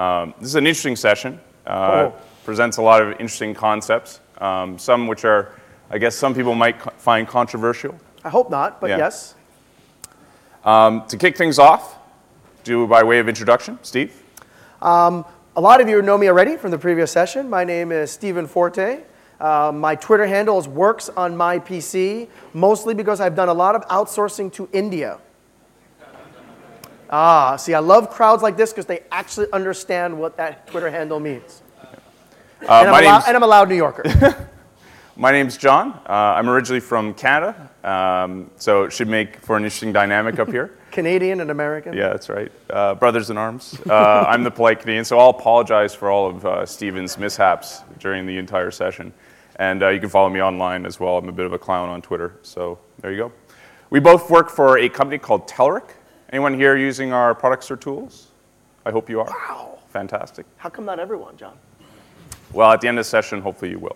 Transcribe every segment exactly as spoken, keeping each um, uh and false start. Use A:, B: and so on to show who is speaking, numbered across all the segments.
A: Um, this is an interesting session. Uh, oh. Presents a lot of interesting concepts, um, some which are, I guess, some people might co- find controversial.
B: I hope not, but
A: yeah.
B: yes.
A: Um, to kick things off, do by way of introduction, Steve.
B: Um, a lot of you know me already from the previous session. My name is Stephen Forte. Uh, my Twitter handle is works on my P C, mostly because I've done a lot of outsourcing to India. Ah, see, I love crowds like this because they actually understand what that Twitter handle means. Uh, and, I'm allow- and I'm a loud New Yorker.
A: My name's John. Uh, I'm originally from Canada, um, so it should make for an interesting dynamic up here.
B: Canadian and American.
A: Yeah, that's right. Uh, brothers in arms. Uh, I'm the polite Canadian, so I'll apologize for all of uh, Stephen's mishaps during the entire session. And uh, you can follow me online as well. I'm a bit of a clown on Twitter, so there you go. We both work for a company called Telerik. Anyone here using our products or tools? I hope you are.
B: Wow.
A: Fantastic.
B: How come not everyone, John?
A: Well, at the end of the session, hopefully you will.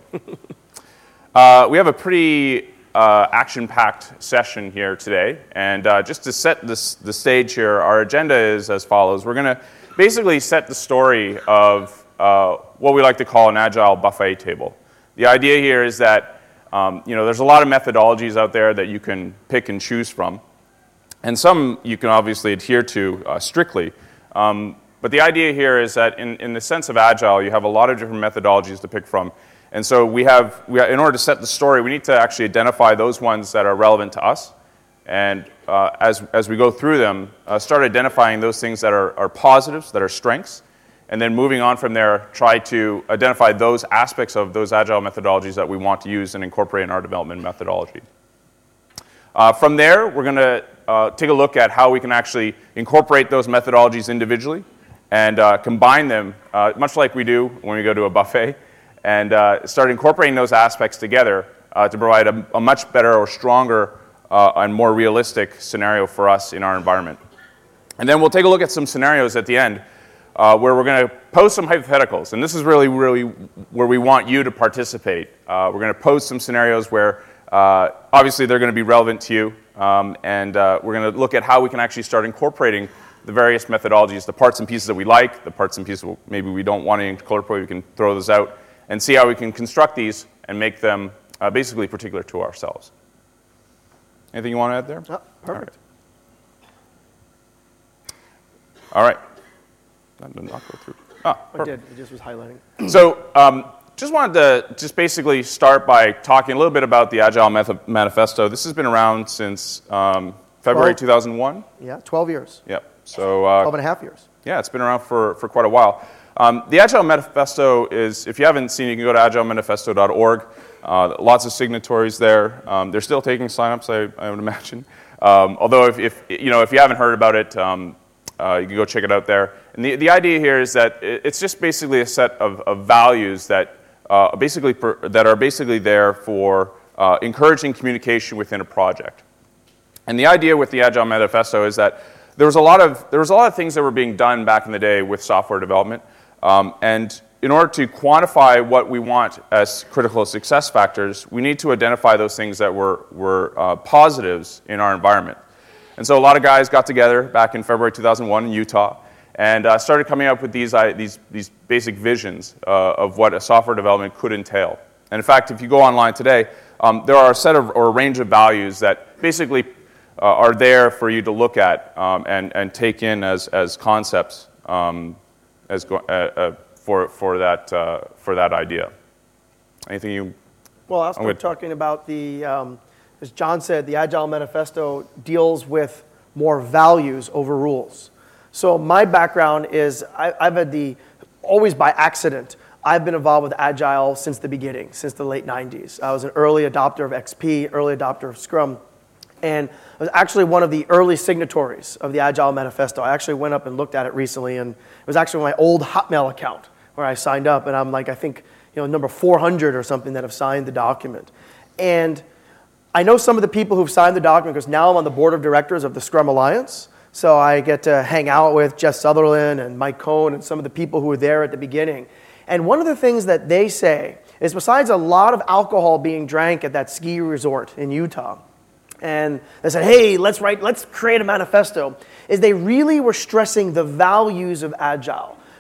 A: uh, we have a pretty uh, action-packed session here today. And uh, just to set this, the stage here, our agenda is as follows. We're going to basically set the story of uh, what we like to call an agile buffet table. The idea here is that um, you know, there's a lot of methodologies out there that you can pick and choose from. And some you can obviously adhere to uh, strictly. Um, but the idea here is that in, in the sense of Agile, you have a lot of different methodologies to pick from. And so we have, we have, in order to set the story, we need to actually identify those ones that are relevant to us. And uh, as, as we go through them, uh, start identifying those things that are, are positives, that are strengths. And then moving on from there, try to identify those aspects of those Agile methodologies that we want to use and incorporate in our development methodology. Uh, from there, we're going to uh, take a look at how we can actually incorporate those methodologies individually and uh, combine them, uh, much like we do when we go to a buffet, and uh, start incorporating those aspects together uh, to provide a, a much better or stronger uh, and more realistic scenario for us in our environment. And then we'll take a look at some scenarios at the end uh, where we're going to pose some hypotheticals. And this is really, really where we want you to participate. Uh, we're going to pose some scenarios where Uh, obviously, they're going to be relevant to you, um, and uh, we're going to look at how we can actually start incorporating the various methodologies, the parts and pieces that we like, the parts and pieces maybe we don't want to incorporate, we can throw those out, and see how we can construct these and make them uh, basically particular to ourselves. Anything you want to add there?
B: Oh, perfect.
A: All right. All right. That did not go through. Ah,
B: I did. It just was highlighting.
A: So, um, just wanted to just basically start by talking a little bit about the Agile Manifesto. This has been around since um, February two thousand one.
B: Yeah, twelve years.
A: Yep. So uh,
B: twelve and a half years.
A: Yeah, it's been around for, for quite a while. Um, the Agile Manifesto is, if you haven't seen it, you can go to agile manifesto dot org. Uh, lots of signatories there. Um, they're still taking signups, I, I would imagine. Um, although, if, if you know, if you haven't heard about it, um, uh, you can go check it out there. And the, the idea here is that it's just basically a set of, of values that Uh, basically, per, that are basically there for uh, encouraging communication within a project. And the idea with the Agile Manifesto is that there was a lot of there was a lot of things that were being done back in the day with software development, um, and in order to quantify what we want as critical success factors, we need to identify those things that were were uh, positives in our environment. And so a lot of guys got together back in February two thousand one in Utah. And uh, started coming up with these, uh, these, these basic visions uh, of what a software development could entail. And in fact, if you go online today, um, there are a set of, or a range of values that basically uh, are there for you to look at um, and, and take in as, as concepts um, as go, uh, uh, for, for, that, uh, for that idea. Anything you...
B: Well, I'll start talking about the, um, as John said, the Agile Manifesto deals with more values over rules. So my background is I, I've had the, always by accident, I've been involved with Agile since the beginning, since the late nineties. I was an early adopter of X P, early adopter of Scrum, and I was actually one of the early signatories of the Agile Manifesto. I actually went up and looked at it recently, and it was actually my old Hotmail account where I signed up, and I'm like, I think, you know, number four hundred or something that have signed the document. And I know some of the people who've signed the document because now I'm on the board of directors of the Scrum Alliance. So I get to hang out with Jeff Sutherland and Mike Cohn and some of the people who were there at the beginning. And one of the things that they say is besides a lot of alcohol being drank at that ski resort in Utah, and they said, hey, let's write, let's create a manifesto, is they really were stressing the values of Agile.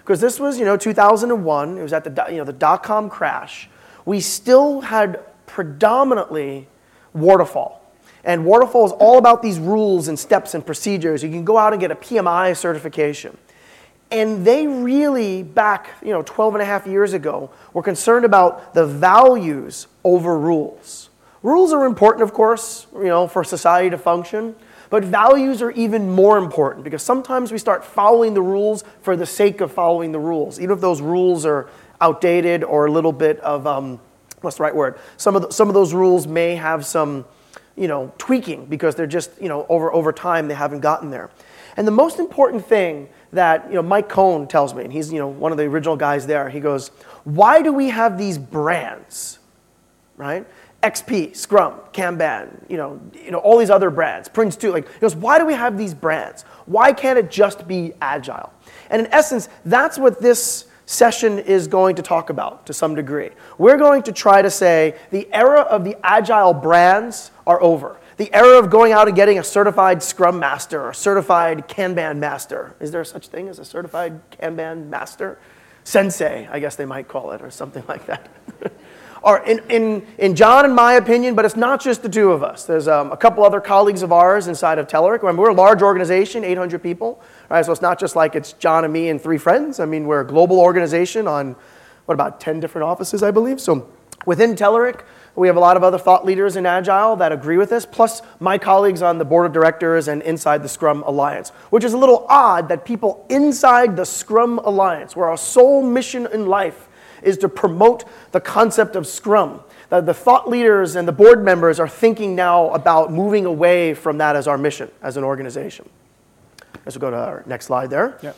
B: because this was, you know, two thousand one. It was at the, do- you know, the dot-com crash. We still had predominantly waterfall. And waterfall is all about these rules and steps and procedures. You can go out and get a P M I certification. And they really, back, you know, twelve and a half years ago, were concerned about the values over rules. Rules are important, of course, you know, for society to function, but values are even more important because sometimes we start following the rules for the sake of following the rules, even if those rules are outdated or a little bit of, um, what's the right word? Some of the, some of those rules may have some, you know, tweaking because they're just, you know, over over time they haven't gotten there. And the most important thing that, you know, Mike Cohn tells me, and he's, you know, one of the original guys there, he goes, why do we have these brands, right? X P, Scrum, Kanban, you know, you know, all these other brands, Prince two, like, he goes, why do we have these brands? Why can't it just be Agile? And in essence, that's what this session is going to talk about to some degree. We're going to try to say the era of the Agile brands are over. The era of going out and getting a certified Scrum Master or certified Kanban Master. Is there such thing as a certified Kanban Master? Sensei, I guess they might call it, or something like that. Or in, in, in John and my opinion, but it's not just the two of us. There's um, a couple other colleagues of ours inside of Telerik. Remember, we're a large organization, eight hundred people. Right? So it's not just like it's John and me and three friends. I mean, we're a global organization on, what, about ten different offices, I believe. So within Telerik, we have a lot of other thought leaders in Agile that agree with this, plus my colleagues on the board of directors and inside the Scrum Alliance, which is a little odd that people inside the Scrum Alliance, where our sole mission in life is to promote the concept of Scrum, that the thought leaders and the board members are thinking now about moving away from that as our mission as an organization. Let's go to our next slide there.
A: Yeah.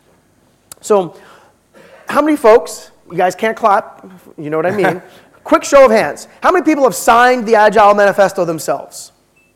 B: So how many folks, you guys can't clap, you know what I mean. Quick show of hands. How many people have signed the Agile Manifesto themselves?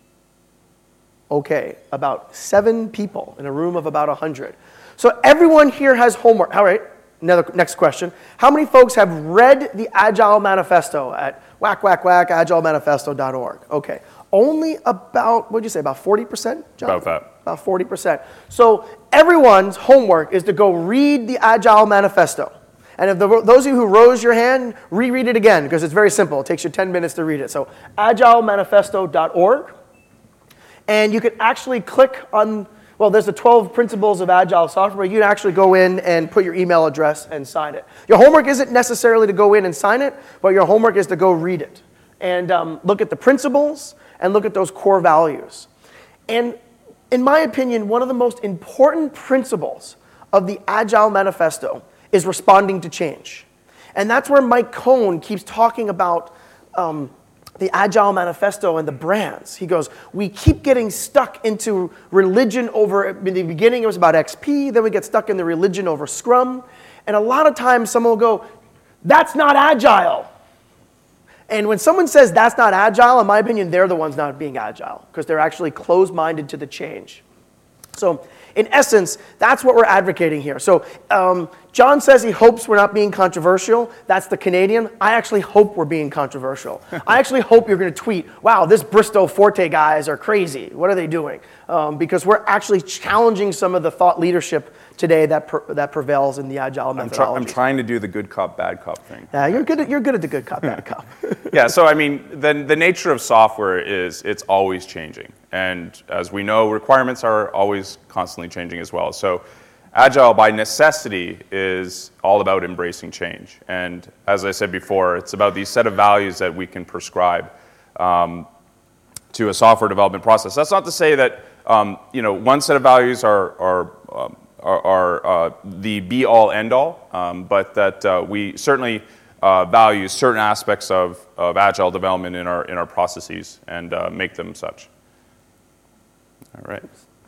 B: Okay, about seven people in a room of about one hundred. So everyone here has homework. All right, another next question. How many folks have read the Agile Manifesto at whack, whack, whack, agile manifesto dot org? Okay, only about, what did you say, about forty percent, John?
A: About that.
B: About forty percent. So everyone's homework is to go read the Agile Manifesto. And if the, those of you who rose your hand, reread it again, because it's very simple. It takes you ten minutes to read it. So agile manifesto dot org. And you can actually click on, well, there's the twelve principles of Agile software. You can actually go in and put your email address and sign it. Your homework isn't necessarily to go in and sign it, but your homework is to go read it. And um, look at the principles and look at those core values. And in my opinion, one of the most important principles of the Agile Manifesto is responding to change. And that's where Mike Cohn keeps talking about um, the Agile Manifesto and the brands. He goes, we keep getting stuck into religion over, in the beginning it was about X P, then we get stuck in the religion over Scrum. And a lot of times someone will go, that's not Agile. And when someone says that's not Agile, in my opinion, they're the ones not being Agile, because they're actually closed-minded to the change. So in essence, that's what we're advocating here. So um, John says he hopes we're not being controversial. That's the Canadian. I actually hope we're being controversial. I actually hope you're going to tweet, wow, this Bristow Forte guys are crazy. What are they doing? Um, because we're actually challenging some of the thought leadership today that per, that prevails in the Agile methodology.
A: I'm, try, I'm trying to do the good cop, bad cop thing.
B: Yeah, you're good at, you're good at the good cop, bad cop.
A: Yeah, so I mean, the, the nature of software is it's always changing. And as we know, requirements are always constantly changing as well. So Agile, by necessity, is all about embracing change. And as I said before, it's about these set of values that we can prescribe um, to a software development process. That's not to say that um, you know, one set of values are, are, um, are, are uh, the be-all, end-all, um, but that uh, we certainly uh, value certain aspects of, of Agile development in our, in our processes and uh, make them such. All right.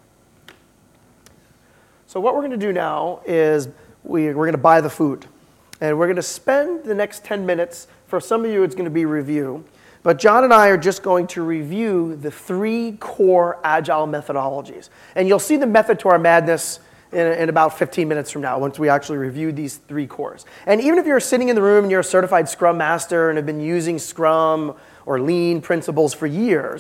B: So what we're going to do now is we, we're going to buy the food. And we're going to spend the next ten minutes, for some of you it's going to be review, but John and I are just going to review the three core Agile methodologies. And you'll see the method to our madness in, in about fifteen minutes from now, once we actually review these three cores. And even if you're sitting in the room and you're a certified Scrum Master and have been using Scrum or Lean principles for years,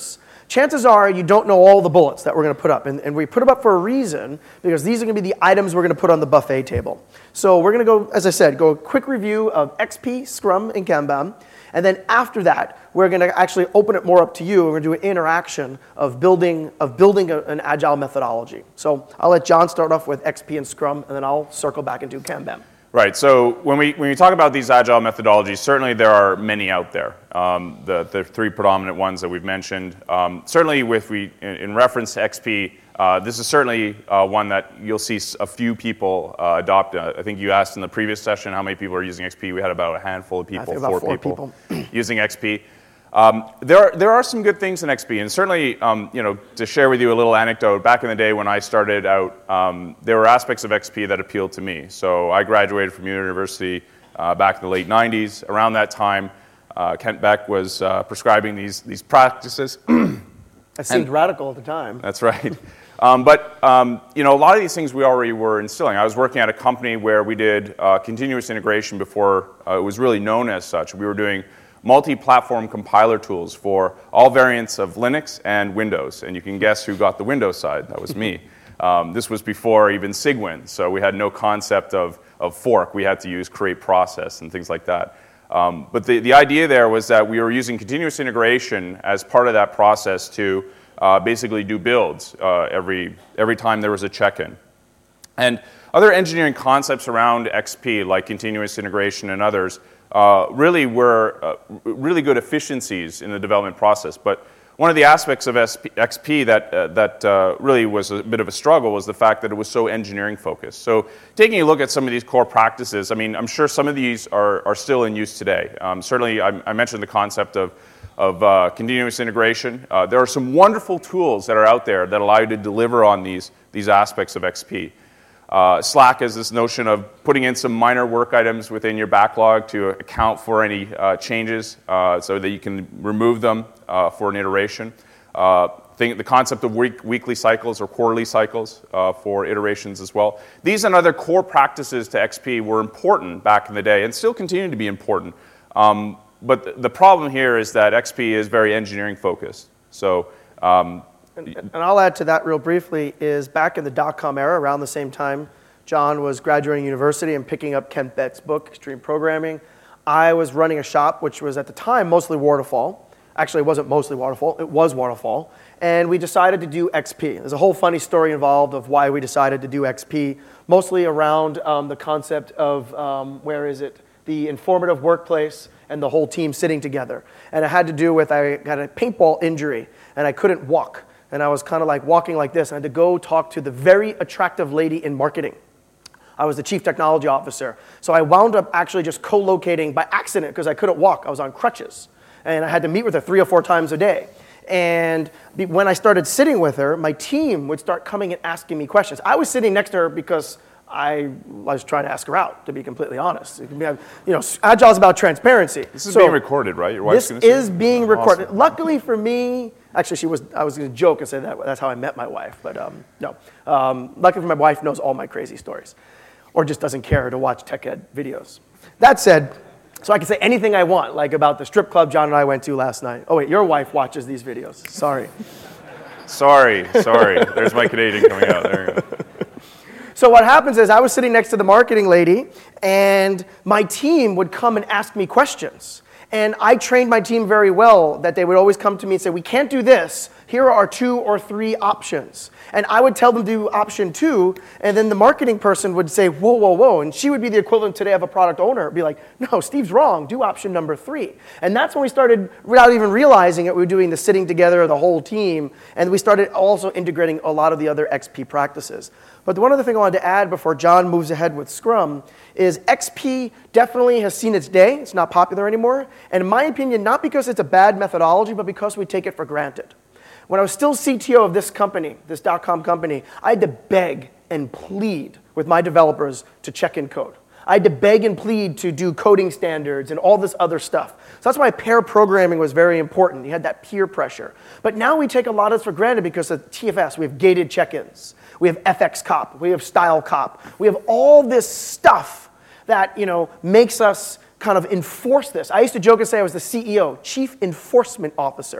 B: chances are you don't know all the bullets that we're going to put up. And, and we put them up for a reason, because these are going to be the items we're going to put on the buffet table. So we're going to go, as I said, go a quick review of X P, Scrum, and Kanban. And then after that, we're going to actually open it more up to you. We're going to do an interaction of building, of building a, an agile methodology. So I'll let John start off with X P and Scrum, and then I'll circle back and do Kanban.
A: Right. So when we when we talk about these agile methodologies, certainly there are many out there. Um, the the three predominant ones that we've mentioned. Um, certainly, with we in, in reference to X P, uh, this is certainly uh, one that you'll see a few people uh, adopt. Uh, I think you asked in the previous session how many people are using X P. We had about a handful of people,
B: I think about
A: four,
B: four
A: people,
B: people.
A: using X P. Um, there are there are some good things in X P, and certainly, um, you know, to share with you a little anecdote. Back in the day when I started out, um, there were aspects of X P that appealed to me. So I graduated from university uh, back in the late nineties. Around that time, uh, Kent Beck was uh, prescribing these these practices.
B: That seemed and, radical at the time.
A: That's right. Um, but um, you know, a lot of these things we already were instilling. I was working at a company where we did uh, continuous integration before uh, it was really known as such. We were doing multi-platform compiler tools for all variants of Linux and Windows. And you can guess who got the Windows side. That was me. Um, this was before even Cygwin, so we had no concept of, of fork. We had to use create process and things like that. Um, but the, the idea there was that we were using continuous integration as part of that process to uh, basically do builds uh, every, every time there was a check-in. And other engineering concepts around X P, like continuous integration and others, Uh, really were uh, really good efficiencies in the development process. But one of the aspects of X P that, uh, that uh, really was a bit of a struggle was the fact that it was so engineering focused. So taking a look at some of these core practices, I mean, I'm sure some of these are, are still in use today. Um, certainly, I, I mentioned the concept of, of uh, continuous integration. Uh, there are some wonderful tools that are out there that allow you to deliver on these, these aspects of X P. Uh, Slack is this notion of putting in some minor work items within your backlog to account for any uh, changes uh, so that you can remove them uh, for an iteration. Uh, think the concept of week, weekly cycles or quarterly cycles uh, for iterations as well. These and other core practices to X P were important back in the day and still continue to be important. Um, but th- the problem here is that X P is very engineering focused. So um,
B: And, and I'll add to that real briefly, is back in the dot-com era, around the same time John was graduating university and picking up Kent Beck's book, Extreme Programming, I was running a shop which was at the time mostly waterfall. Actually, it wasn't mostly waterfall, it was waterfall. And we decided to do X P. There's a whole funny story involved of why we decided to do X P, mostly around um, the concept of, um, where is it, the informative workplace and the whole team sitting together. And it had to do with, I got a paintball injury and I couldn't walk. And I was kind of like walking like this. And I had to go talk to the very attractive lady in marketing. I was the chief technology officer. So I wound up actually just co-locating by accident because I couldn't walk. I was on crutches. And I had to meet with her three or four times a day. And when I started sitting with her, my team would start coming and asking me questions. I was sitting next to her because I was trying to ask her out, to be completely honest. You know, Agile is about transparency.
A: This is
B: so
A: being recorded, right? Your wife's
B: this
A: gonna
B: is
A: say?
B: being recorded.
A: Awesome.
B: Luckily for me, actually, she was. I was going to joke and say that that's how I met my wife, but um, no. Um, luckily for my wife, knows all my crazy stories, or just doesn't care to watch tech ed videos. That said, so I can say anything I want, like about the strip club John and I went to last night. Oh wait, your wife watches these videos. Sorry.
A: Sorry, sorry. There's my Canadian coming out. There you go.
B: So what happens is I was sitting next to the marketing lady, and my team would come and ask me questions. And I trained my team very well that they would always come to me and say, we can't do this. Here are two or three options. And I would tell them to do option two, and then the marketing person would say, whoa, whoa, whoa. And she would be the equivalent today of a product owner. Be like, no, Steve's wrong. Do option number three. And that's when we started, without even realizing it, we were doing the sitting together of the whole team. And we started also integrating a lot of the other X P practices. But the one other thing I wanted to add before John moves ahead with Scrum is X P definitely has seen its day. It's not popular anymore. And in my opinion, not because it's a bad methodology, but because we take it for granted. When I was still C T O of this company, this dot-com company, I had to beg and plead with my developers to check in code. I had to beg and plead to do coding standards and all this other stuff. So that's why pair programming was very important. You had that peer pressure. But now we take a lot of this for granted because of T F S. We have gated check-ins. We have F X cop. We have style cop. We have all this stuff that, you know, makes us kind of enforce this. I used to joke and say I was the C E O, Chief Enforcement Officer.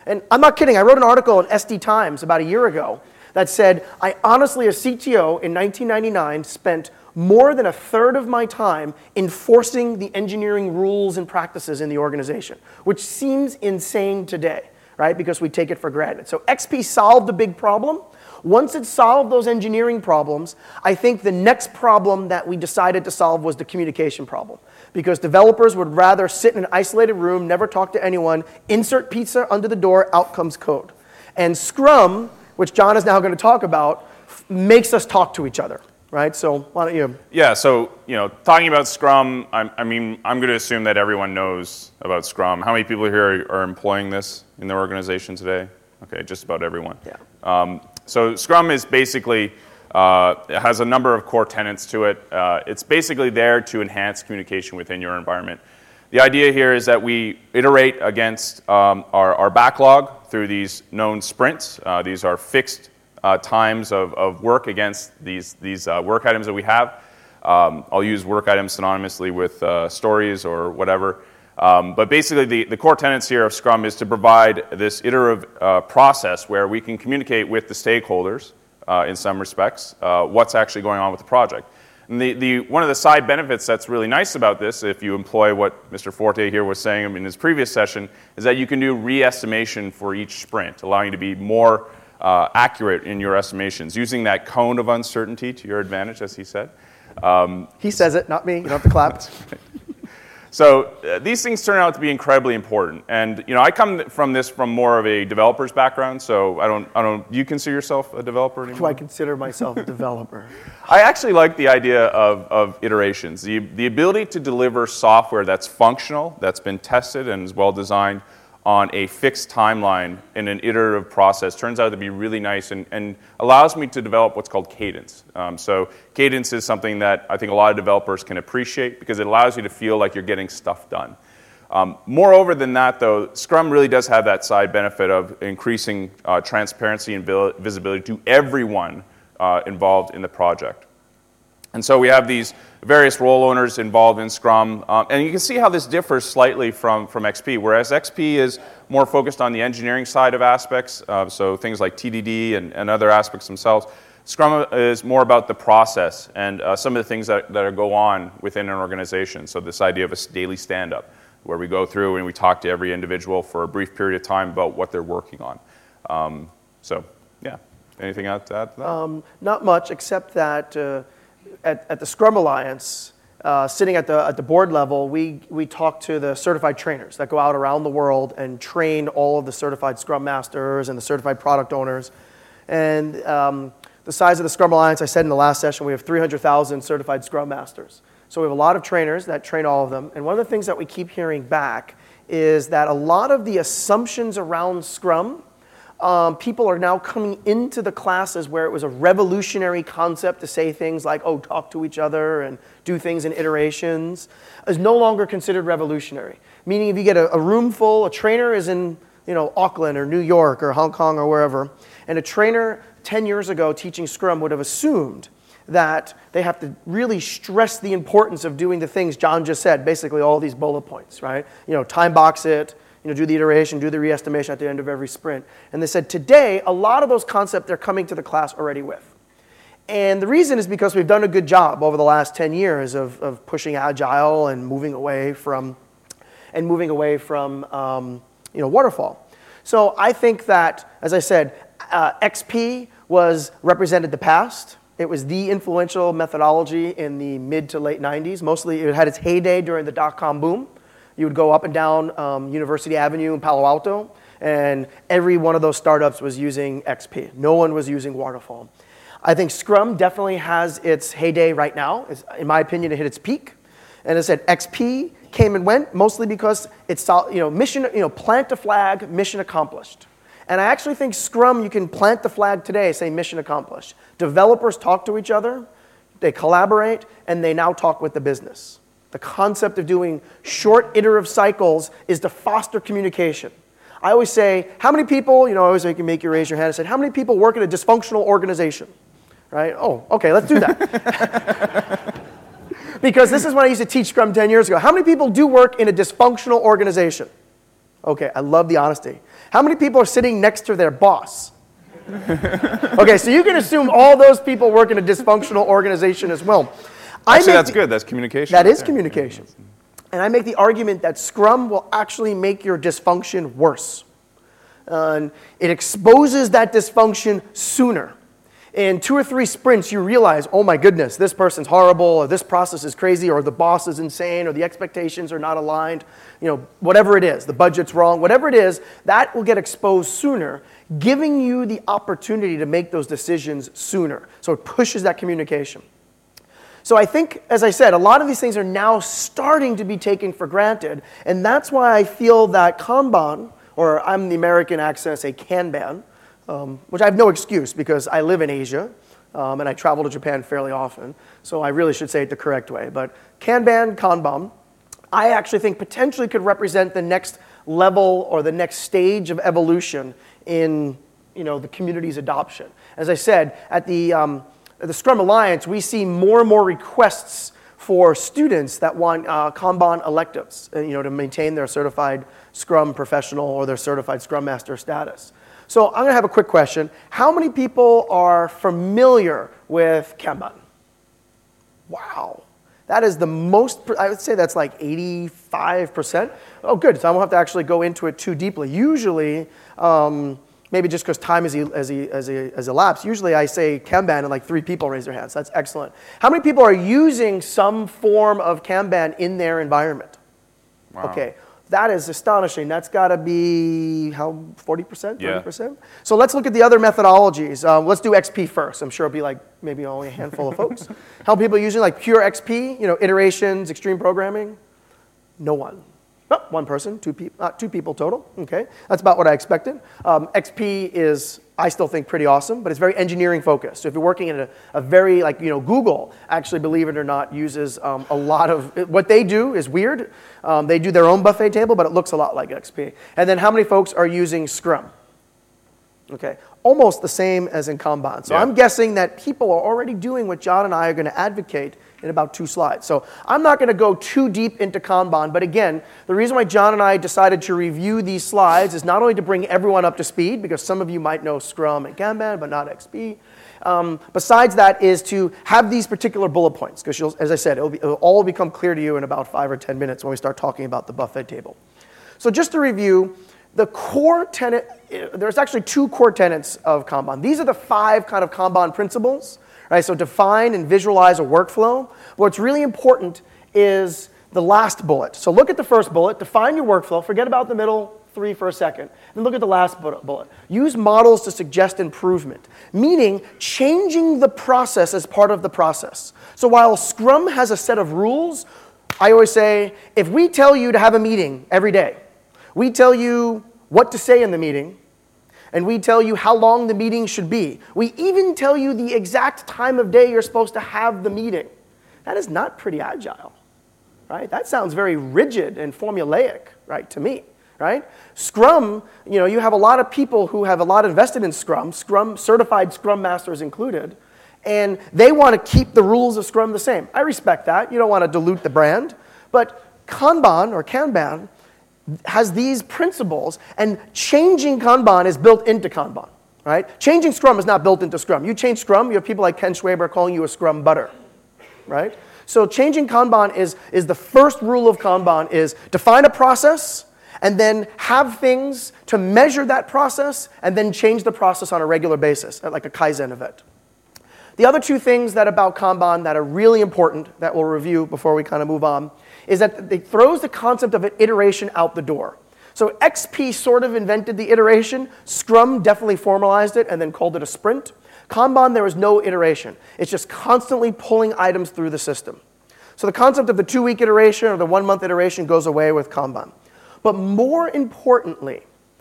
B: And I'm not kidding. I wrote an article in S D Times about a year ago that said, I honestly, as C T O in nineteen ninety-nine, spent more than a third of my time enforcing the engineering rules and practices in the organization, which seems insane today, right? Because we take it for granted. So X P solved a big problem. Once it solved those engineering problems, I think the next problem that we decided to solve was the communication problem. Because developers would rather sit in an isolated room, never talk to anyone, insert pizza under the door, out comes code. And Scrum, which John is now going to talk about, f- makes us talk to each other, right? So why don't you?
A: Yeah, so, you know, talking about Scrum, I'm, I mean, I'm going to assume that everyone knows about Scrum. How many people here are, are employing this in their organization today? Okay, just about everyone.
B: Yeah.
A: Um, so Scrum is basically, uh, it has a number of core tenets to it. Uh, it's basically there to enhance communication within your environment. The idea here is that we iterate against um, our, our backlog through these known sprints. Uh, these are fixed uh, times of, of work against these, these uh, work items that we have. Um, I'll use work items synonymously with uh, stories or whatever. Um, but basically, the, the core tenets here of Scrum is to provide this iterative uh, process where we can communicate with the stakeholders, uh, in some respects, uh, what's actually going on with the project. And the, the, one of the side benefits that's really nice about this, if you employ what Mister Forte here was saying in his previous session, is that you can do re-estimation for each sprint, allowing you to be more uh, accurate in your estimations, using that cone of uncertainty to your advantage, as he said. Um,
B: he says it, not me. You don't have to clap.
A: So uh, these things turn out to be incredibly important, and you know I come from this from more of a developer's background. So I don't, I don't. Do you consider yourself a developer anymore?
B: Do I consider myself a developer?
A: I actually like the idea of, of iterations, the the ability to deliver software that's functional, that's been tested and is well designed on a fixed timeline in an iterative process turns out to be really nice and, and allows me to develop what's called cadence. Um, so cadence is something that I think a lot of developers can appreciate because it allows you to feel like you're getting stuff done. Um, moreover than that, though, Scrum really does have that side benefit of increasing uh, transparency and vil- visibility to everyone uh, involved in the project. And so we have these various role owners involved in Scrum. Um, and you can see how this differs slightly from, from X P, whereas X P is more focused on the engineering side of aspects, uh, so things like T D D and, and other aspects themselves. Scrum is more about the process and uh, some of the things that, that go on within an organization. So this idea of a daily stand-up, where we go through and we talk to every individual for a brief period of time about what they're working on. Um, so, yeah. Anything else to add to that?
B: Um, not much, except that uh, at, at the Scrum Alliance, uh, sitting at the at the board level, we we talk to the certified trainers that go out around the world and train all of the certified Scrum Masters and the certified product owners. And um, the size of the Scrum Alliance, I said in the last session, we have three hundred thousand certified Scrum Masters. So we have a lot of trainers that train all of them. And one of the things that we keep hearing back is that a lot of the assumptions around Scrum, um, people are now coming into the classes where it was a revolutionary concept to say things like, oh, talk to each other and do things in iterations, is no longer considered revolutionary. Meaning if you get a, a room full, a trainer is in you know, Auckland or New York or Hong Kong or wherever, and a trainer ten years ago teaching Scrum would have assumed that they have to really stress the importance of doing the things John just said, basically all these bullet points, right? You know, time box it, you know, do the iteration, do the re-estimation at the end of every sprint. And they said today, a lot of those concepts they're coming to the class already with. And the reason is because we've done a good job over the last ten years of, of pushing agile and moving away from, and moving away from um, you know, waterfall. So I think that, as I said, uh, X P was represented the past. It was the influential methodology in the mid to late nineties. Mostly it had its heyday during the dot-com boom. You would go up and down um, University Avenue in Palo Alto, and every one of those startups was using X P. No one was using waterfall. I think Scrum definitely has its heyday right now. It's, in my opinion, it hit its peak. And as I said, X P came and went mostly because it's, you know, mission, you know, plant a flag, mission accomplished. And I actually think Scrum, you can plant the flag today, say mission accomplished. Developers talk to each other, they collaborate, and they now talk with the business. The concept of doing short iterative cycles is to foster communication. I always say, how many people, you know, I always make you, make you raise your hand. I said, how many people work in a dysfunctional organization? Right? Oh, okay, let's do that. Because this is when I used to teach Scrum ten years ago. How many people do work in a dysfunctional organization? Okay, I love the honesty. How many people are sitting next to their boss? Okay, so you can assume all those people work in a dysfunctional organization as well. I
A: Actually, that's
B: the,
A: good. That's communication.
B: That
A: right
B: is
A: there.
B: communication. And I make the argument that Scrum will actually make your dysfunction worse. Uh, and it exposes that dysfunction sooner. In two or three sprints, you realize, oh my goodness, this person's horrible, or this process is crazy, or the boss is insane, or the expectations are not aligned, you know, whatever it is, the budget's wrong, whatever it is, that will get exposed sooner, giving you the opportunity to make those decisions sooner. So it pushes that communication. So I think, as I said, a lot of these things are now starting to be taken for granted, and that's why I feel that Kanban, or I'm the American accent, say Kanban, Um, which I have no excuse because I live in Asia um, and I travel to Japan fairly often, so I really should say it the correct way. But Kanban, Kanban, I actually think potentially could represent the next level or the next stage of evolution in, you know, the community's adoption. As I said, at the, um, at the Scrum Alliance, we see more and more requests for students that want uh, Kanban electives, uh, you know, to maintain their certified Scrum professional or their certified Scrum Master status. So I'm going to have a quick question. How many people are familiar with Kanban? Wow. That is the most, I would say that's like eighty-five percent. Oh, good. So I won't have to actually go into it too deeply. Usually, um, maybe just because time has, has, has, has elapsed, usually I say Kanban and like three people raise their hands. That's excellent. How many people are using some form of Kanban in their environment?
A: Wow.
B: Okay. That is astonishing. That's got to be, how, forty percent, thirty percent?
A: Yeah.
B: So let's look at the other methodologies. Um, let's do X P first. I'm sure it'll be like maybe only a handful of folks. How many people are using like pure X P, you know, iterations, extreme programming? No one. Oh, one person, two, pe- uh, two people total. Okay, that's about what I expected. Um, X P is, I still think, pretty awesome, but it's very engineering focused. So if you're working in a, a very, like, you know, Google, actually, believe it or not, uses um, a lot of, what they do is weird. Um, they do their own buffet table, but it looks a lot like X P. And then how many folks are using Scrum? Okay, almost the same as in Kanban. So
A: Yeah.
B: I'm guessing that people are already doing what John and I are going to advocate in about two slides. So I'm not going to go too deep into Kanban, but again, the reason why John and I decided to review these slides is not only to bring everyone up to speed, because some of you might know Scrum and Kanban, but not X P. Um, besides that is to have these particular bullet points, because as I said, it'll, be, it'll all become clear to you in about five or ten minutes when we start talking about the buffet table. So just to review, the core tenet, there's actually two core tenets of Kanban. These are the five kind of Kanban principles. Right, so define and visualize a workflow. What's really important is the last bullet. So look at the first bullet, define your workflow, forget about the middle three for a second, then look at the last bullet. Use models to suggest improvement, meaning changing the process as part of the process. So while Scrum has a set of rules, I always say, if we tell you to have a meeting every day, we tell you what to say in the meeting, and we tell you how long the meeting should be. We even tell you the exact time of day you're supposed to have the meeting. That is not pretty agile, right? That sounds very rigid and formulaic, right, to me, right? Scrum, you know, you have a lot of people who have a lot invested in Scrum, Scrum certified Scrum Masters included, and they want to keep the rules of Scrum the same. I respect that. You don't want to dilute the brand, but Kanban or Kanban has these principles, and changing Kanban is built into Kanban, right? Changing Scrum is not built into Scrum. You change Scrum, you have people like Ken Schwaber calling you a Scrum butter, right? So changing Kanban is, is the first rule of Kanban is define a process, and then have things to measure that process, and then change the process on a regular basis, like a Kaizen event. The other two things that about Kanban that are really important that we'll review before we kind of move on is that it throws the concept of an iteration out the door. So X P sort of invented the iteration. Scrum definitely formalized it and then called it a sprint. Kanban, there is no iteration. It's just constantly pulling items through the system. So the concept of the two-week iteration or the one-month iteration goes away with Kanban. But more importantly,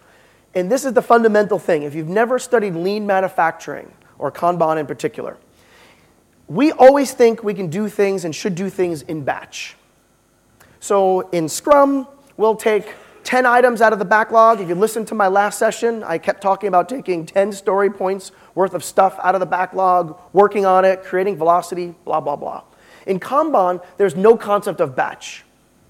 B: and this is the fundamental thing, if you've never studied lean manufacturing, or Kanban in particular, we always think we can do things and should do things in batch. So in Scrum, we'll take ten items out of the backlog. If you listen to my last session, I kept talking about taking ten story points worth of stuff out of the backlog, working on it, creating velocity, blah, blah, blah. In Kanban, there's no concept of batch.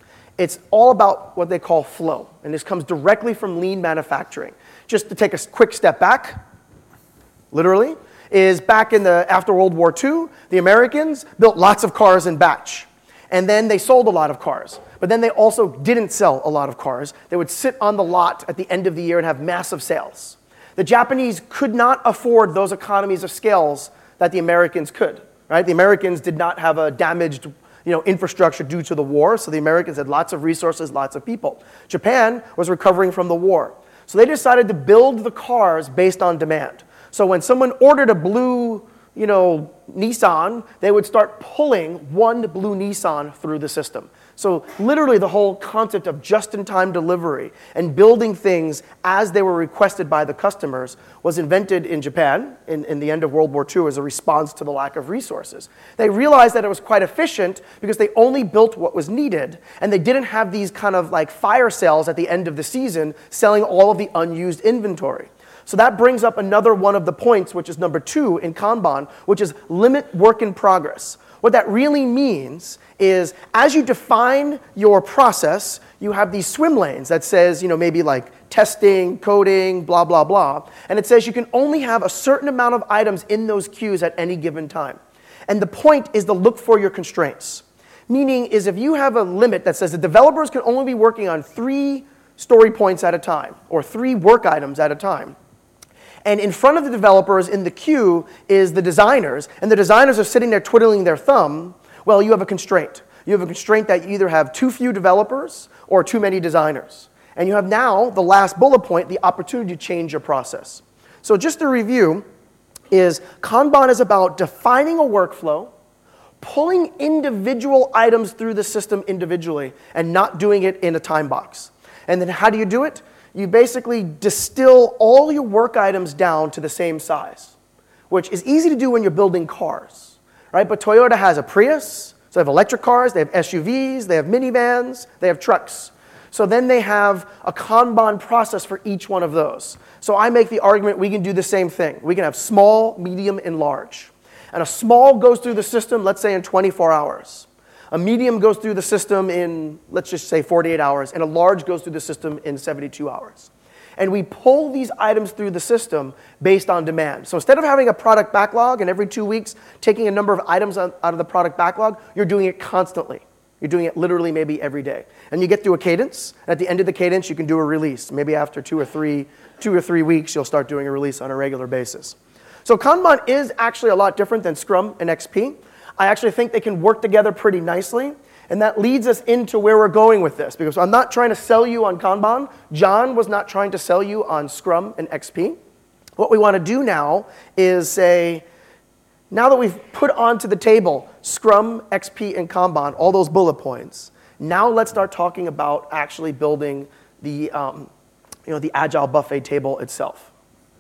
B: It's all about what they call flow, and this comes directly from lean manufacturing. Just to take a quick step back, literally, is back in the after World War Two, the Americans built lots of cars in batch, and then they sold a lot of cars. But then they also didn't sell a lot of cars. They would sit on the lot at the end of the year and have massive sales. The Japanese could not afford those economies of scales that the Americans could, right? The Americans did not have a damaged, you know, infrastructure due to the war, so the Americans had lots of resources, lots of people. Japan was recovering from the war. So they decided to build the cars based on demand. So when someone ordered a blue, you know, Nissan, they would start pulling one blue Nissan through the system. So literally the whole concept of just-in-time delivery and building things as they were requested by the customers was invented in Japan in, in the end of World War Two as a response to the lack of resources. They realized that it was quite efficient because they only built what was needed, and they didn't have these kind of like fire sales at the end of the season selling all of the unused inventory. So that brings up another one of the points, which is number two in Kanban, which is limit work in progress. What that really means is as you define your process, you have these swim lanes that says, you know, maybe like testing, coding, blah, blah, blah. And it says you can only have a certain amount of items in those queues at any given time. And the point is to look for your constraints. Meaning is if you have a limit that says the developers can only be working on three story points at a time or three work items at a time, and in front of the developers in the queue is the designers, and the designers are sitting there twiddling their thumb, well, you have a constraint. You have a constraint that you either have too few developers or too many designers. And you have now, the last bullet point, the opportunity to change your process. So just to review, is Kanban is about defining a workflow, pulling individual items through the system individually, and not doing it in a time box. And then how do you do it? You basically distill all your work items down to the same size, which is easy to do when you're building cars, right? But Toyota has a Prius, so they have electric cars, they have S U Vs, they have minivans, they have trucks. So then they have a Kanban process for each one of those. So I make the argument we can do the same thing. We can have small, medium, and large. And a small goes through the system, let's say in twenty-four hours. A medium goes through the system in, let's just say, forty-eight hours, and a large goes through the system in seventy-two hours. And we pull these items through the system based on demand. So instead of having a product backlog and every two weeks taking a number of items out of the product backlog, you're doing it constantly. You're doing it literally maybe every day. And you get through a cadence. At the end of the cadence, you can do a release. Maybe after two or three, two or three weeks, you'll start doing a release on a regular basis. So Kanban is actually a lot different than Scrum and X P. I actually think they can work together pretty nicely, and that leads us into where we're going with this, because I'm not trying to sell you on Kanban. John was not trying to sell you on Scrum and X P. What we want to do now is say, now that we've put onto the table Scrum, X P, and Kanban, all those bullet points, now let's start talking about actually building the, um, you know, the Agile buffet table itself.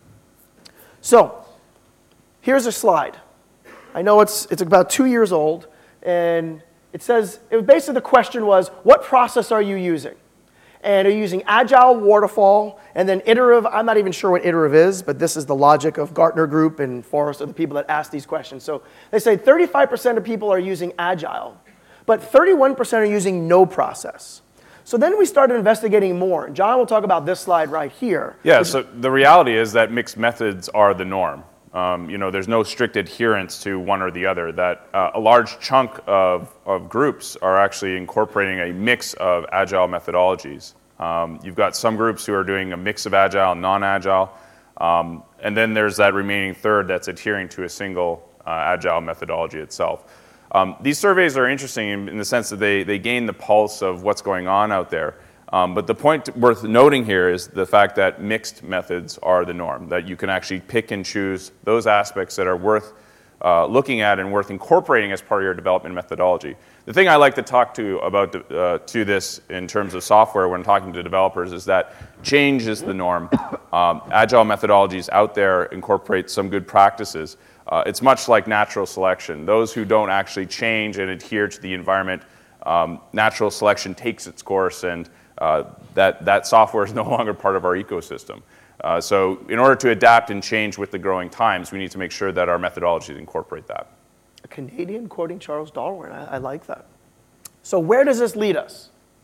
B: So here's a slide. I know it's it's about two years old, and it says, it basically the question was, what process are you using? And are you using Agile, Waterfall, and then Iterative? I'm not even sure what Iterative is, but this is the logic of Gartner Group and Forrest are the people that ask these questions. So they say thirty-five percent of people are using Agile, but thirty-one percent are using no process. So then we started investigating more. John will talk about this slide right here.
A: Yeah, so the reality is that mixed methods are the norm. Um, you know, there's no strict adherence to one or the other, that uh, a large chunk of, of groups are actually incorporating a mix of Agile methodologies. Um, you've got some groups who are doing a mix of Agile and non-Agile, um, and then there's that remaining third that's adhering to a single uh, Agile methodology itself. Um, these surveys are interesting in, in the sense that they, they gain the pulse of what's going on out there. Um, but the point worth noting here is the fact that mixed methods are the norm, that you can actually pick and choose those aspects that are worth uh, looking at and worth incorporating as part of your development methodology. The thing I like to talk to about uh, to this in terms of software when talking to developers is that change is the norm. Um, Agile methodologies out there incorporate some good practices. Uh, it's much like natural selection. Those who don't actually change and adhere to the environment, um, natural selection takes its course, and Uh, that, that software is no longer part of our ecosystem. Uh, so in order to adapt and change with the growing times, we need to make sure that our methodologies incorporate that.
B: A Canadian quoting Charles Darwin. I, I like that. So where does this lead us?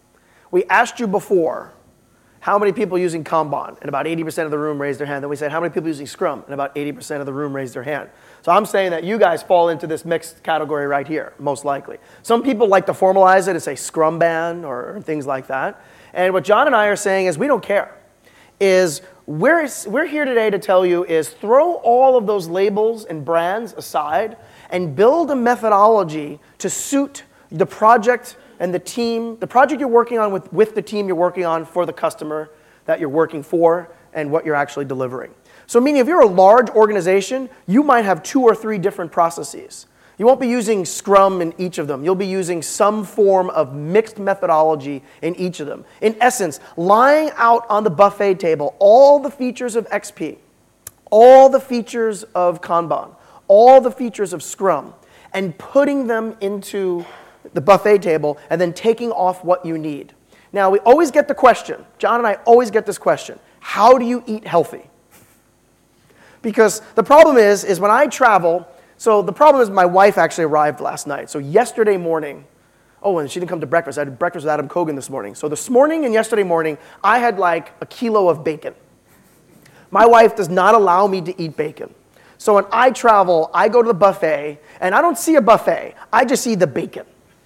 B: we asked you before, how many people using Kanban? And about eighty percent of the room raised their hand. Then we said, how many people using Scrum? And about eighty percent of the room raised their hand. So I'm saying that you guys fall into this mixed category right here, most likely. Some people like to formalize it and say Scrumban or things like that. And what John and I are saying is we don't care. Is we're, we're here today to tell you is throw all of those labels and brands aside and build a methodology to suit the project and the team, the project you're working on with, with the team you're working on for the customer that you're working for and what you're actually delivering. So meaning if you're a large organization, you might have two or three different processes. You won't be using Scrum in each of them. You'll be using some form of mixed methodology in each of them. In essence, lying out on the buffet table all the features of X P, all the features of Kanban, all the features of Scrum, and putting them into the buffet table and then taking off what you need. Now, we always get the question, John and I always get this question, how do you eat healthy? Because the problem is, is when I travel, so the problem is my wife actually arrived last night. So yesterday morning, oh, and she didn't come to breakfast. I had breakfast with Adam Kogan this morning. So this morning and yesterday morning, I had like a kilo of bacon. My wife does not allow me to eat bacon. So when I travel, I go to the buffet, and I don't see a buffet. I just see the bacon.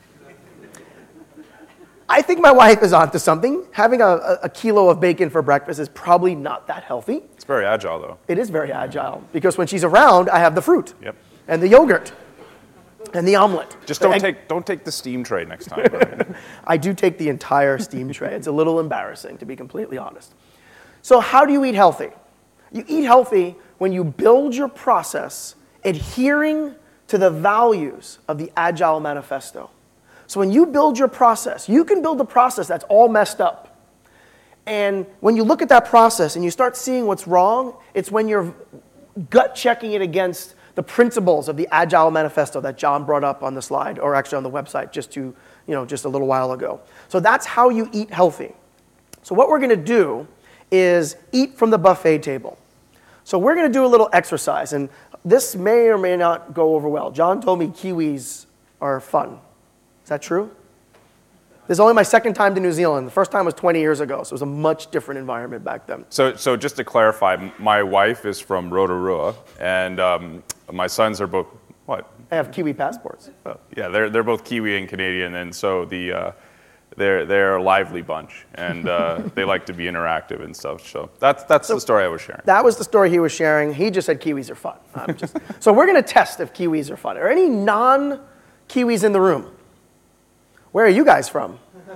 B: I think my wife is onto something. Having a, a, a kilo of bacon for breakfast is probably not that healthy.
A: It's very agile, though.
B: It is very agile, because when she's around, I have the fruit.
A: Yep.
B: And the yogurt. And the omelet.
A: Just don't
B: I,
A: take don't take the steam tray next time. Right?
B: I do take the entire steam tray. It's a little embarrassing, to be completely honest. So how do you eat healthy? You eat healthy when you build your process adhering to the values of the Agile Manifesto. So when you build your process, you can build a process that's all messed up. And when you look at that process and you start seeing what's wrong, it's when you're gut checking it against the principles of the Agile Manifesto that John brought up on the slide, or actually on the website just to, you know, just a little while ago. So that's how you eat healthy. So what we're going to do is eat from the buffet table. So we're going to do a little exercise, and this may or may not go over well. John told me kiwis are fun. Is that true? This is only my second time to New Zealand. The first time was twenty years ago, so it was a much different environment back then.
A: So, so just to clarify, my wife is from Rotorua, and um, my sons are both, what?
B: I have Kiwi passports.
A: Oh, yeah, they're they're both Kiwi and Canadian, and so the uh, they're they're a lively bunch, and uh, they like to be interactive and stuff. So that's that's
B: so
A: the story I was sharing.
B: That was the story he was sharing. He just said Kiwis are fun. I'm just, so we're going to test if Kiwis are fun. Are any non-Kiwis in the room? Where are you guys from?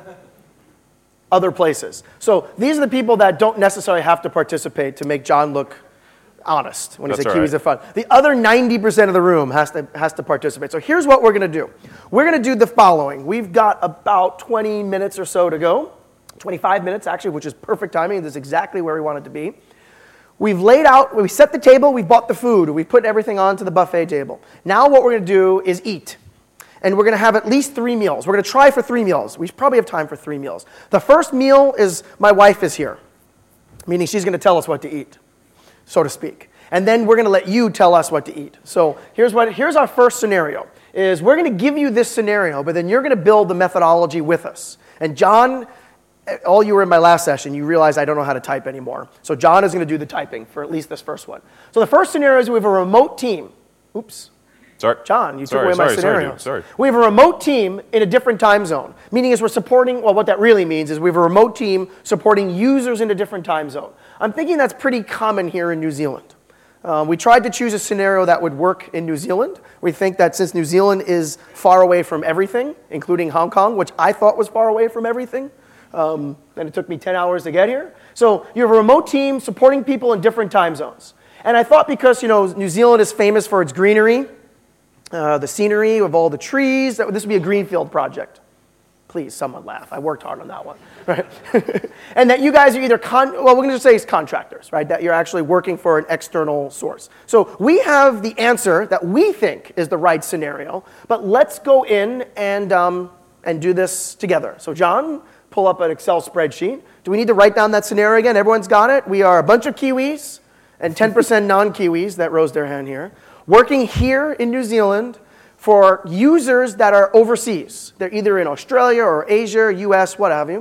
B: Other places. So these are the people that don't necessarily have to participate to make John look honest when he
A: That's
B: said
A: all
B: Kiwis
A: right.
B: are fun. The other ninety percent of the room has to, has to participate. So here's what we're going to do. We're going to do the following. We've got about twenty minutes or so to go. twenty-five minutes, actually, which is perfect timing. This is exactly where we want it to be. We've laid out, we set the table, we bought the food, we put everything onto the buffet table. Now what we're going to do is eat. And we're going to have at least three meals. We're going to try for three meals. We probably have time for three meals. The first meal is my wife is here, meaning she's going to tell us what to eat, so to speak. And then we're going to let you tell us what to eat. So here's what here's our first scenario, is we're going to give you this scenario, but then you're going to build the methodology with us. And John, all you were in my last session, you realized I don't know how to type anymore. So John is going to do the typing for at least this first one. So the first scenario is we have a remote team. Oops.
A: Sorry,
B: John, you took
A: sorry,
B: away my
A: sorry,
B: scenarios.
A: Sorry, dude, sorry.
B: We have a remote team in a different time zone, meaning is we're supporting, well, what that really means is we have a remote team supporting users in a different time zone. I'm thinking that's pretty common here in New Zealand. Uh, we tried to choose a scenario that would work in New Zealand. We think that since New Zealand is far away from everything, including Hong Kong, which I thought was far away from everything, um, and it took me ten hours to get here. So you have a remote team supporting people in different time zones. And I thought because, you know, New Zealand is famous for its greenery, Uh, the scenery of all the trees, that this would be a greenfield project. Please, someone laugh. I worked hard on that one. Right? And that you guys are either, con- well, we're going to just say it's contractors, right? That you're actually working for an external source. So we have the answer that we think is the right scenario, but let's go in and, um, and do this together. So John, pull up an Excel spreadsheet. Do we need to write down that scenario again? Everyone's got it? We are a bunch of Kiwis and ten percent non-Kiwis that rose their hand here, working here in New Zealand for users that are overseas. They're either in Australia or Asia, U S, what have you.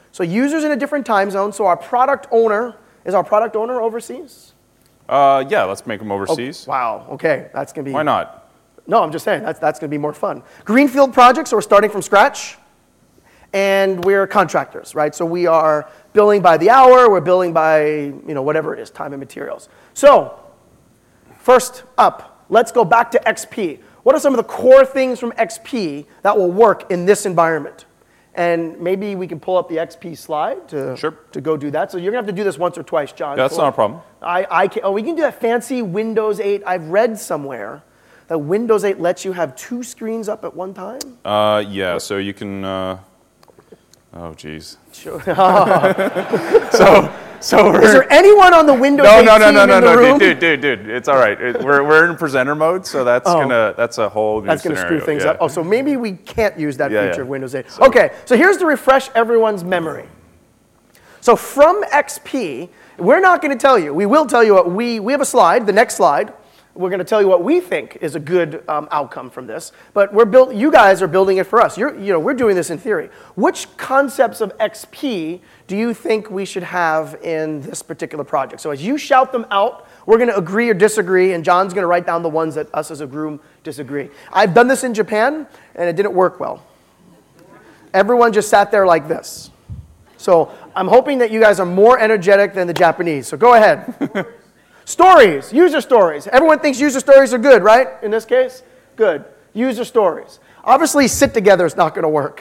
B: So users in a different time zone. So our product owner, is our product owner overseas?
A: Uh, yeah, let's make them overseas.
B: Oh, wow, okay, that's going to be...
A: Why not?
B: No, I'm just saying, that's, that's going to be more fun. Greenfield projects, so we're starting from scratch, and we're contractors, right? So we are billing by the hour, we're billing by, you know, whatever it is, time and materials. So, first up, let's go back to X P. What are some of the core things from X P that will work in this environment? And maybe we can pull up the X P slide to,
A: Sure.
B: to go do that. So you're going to have to do this once or twice, John.
A: Yeah, that's
B: Cool.
A: not a problem.
B: I, I can, oh, we can do that fancy Windows eight. I've read somewhere that Windows eight lets you have two screens up at one time.
A: Uh, yeah, so you can, uh, oh, geez.
B: Sure.
A: so, so we're...
B: Is there anyone on the Windows
A: No,
B: eight
A: no, no,
B: team
A: no, no,
B: in the
A: no,
B: room?
A: dude, dude, dude, dude, it's all right. It, we're, we're in presenter mode, so that's
B: Oh.
A: gonna, that's a whole new
B: That's going to
A: scenario.
B: screw things
A: yeah.
B: up. Oh, so maybe we can't use that
A: Yeah,
B: feature
A: yeah.
B: of Windows eight. Okay, so here's to refresh everyone's memory. So from X P, we're not going to tell you. We will tell you what we, we have a slide, the next slide. We're going to tell you what we think is a good um, outcome from this. But we're built, you guys are building it for us. You're, you know, we're doing this in theory. Which concepts of X P do you think we should have in this particular project? So as you shout them out, we're going to agree or disagree, and John's going to write down the ones that us as a group disagree. I've done this in Japan, and it didn't work well. Everyone just sat there like this. So I'm hoping that you guys are more energetic than the Japanese. So go ahead. Stories, user stories. Everyone thinks user stories are good, right? In this case? Good. User stories. Obviously, sit together is not going to work.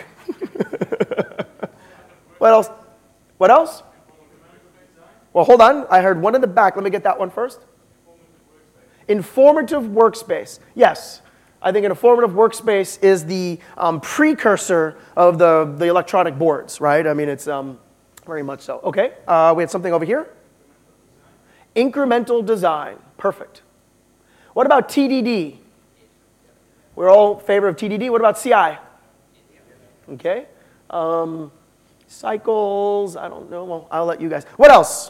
B: What else? What else? Well, hold on. I heard one in the back. Let me get that one first. Informative workspace. Yes. I think an informative workspace is the um, precursor of the, the electronic boards, right? I mean, it's um, very much so. Okay. Uh, we had something over here. Incremental design, perfect. What about T D D? We're all in favor of T D D. What about C I? Okay. Um, cycles, I don't know. Well, I'll let you guys. What else?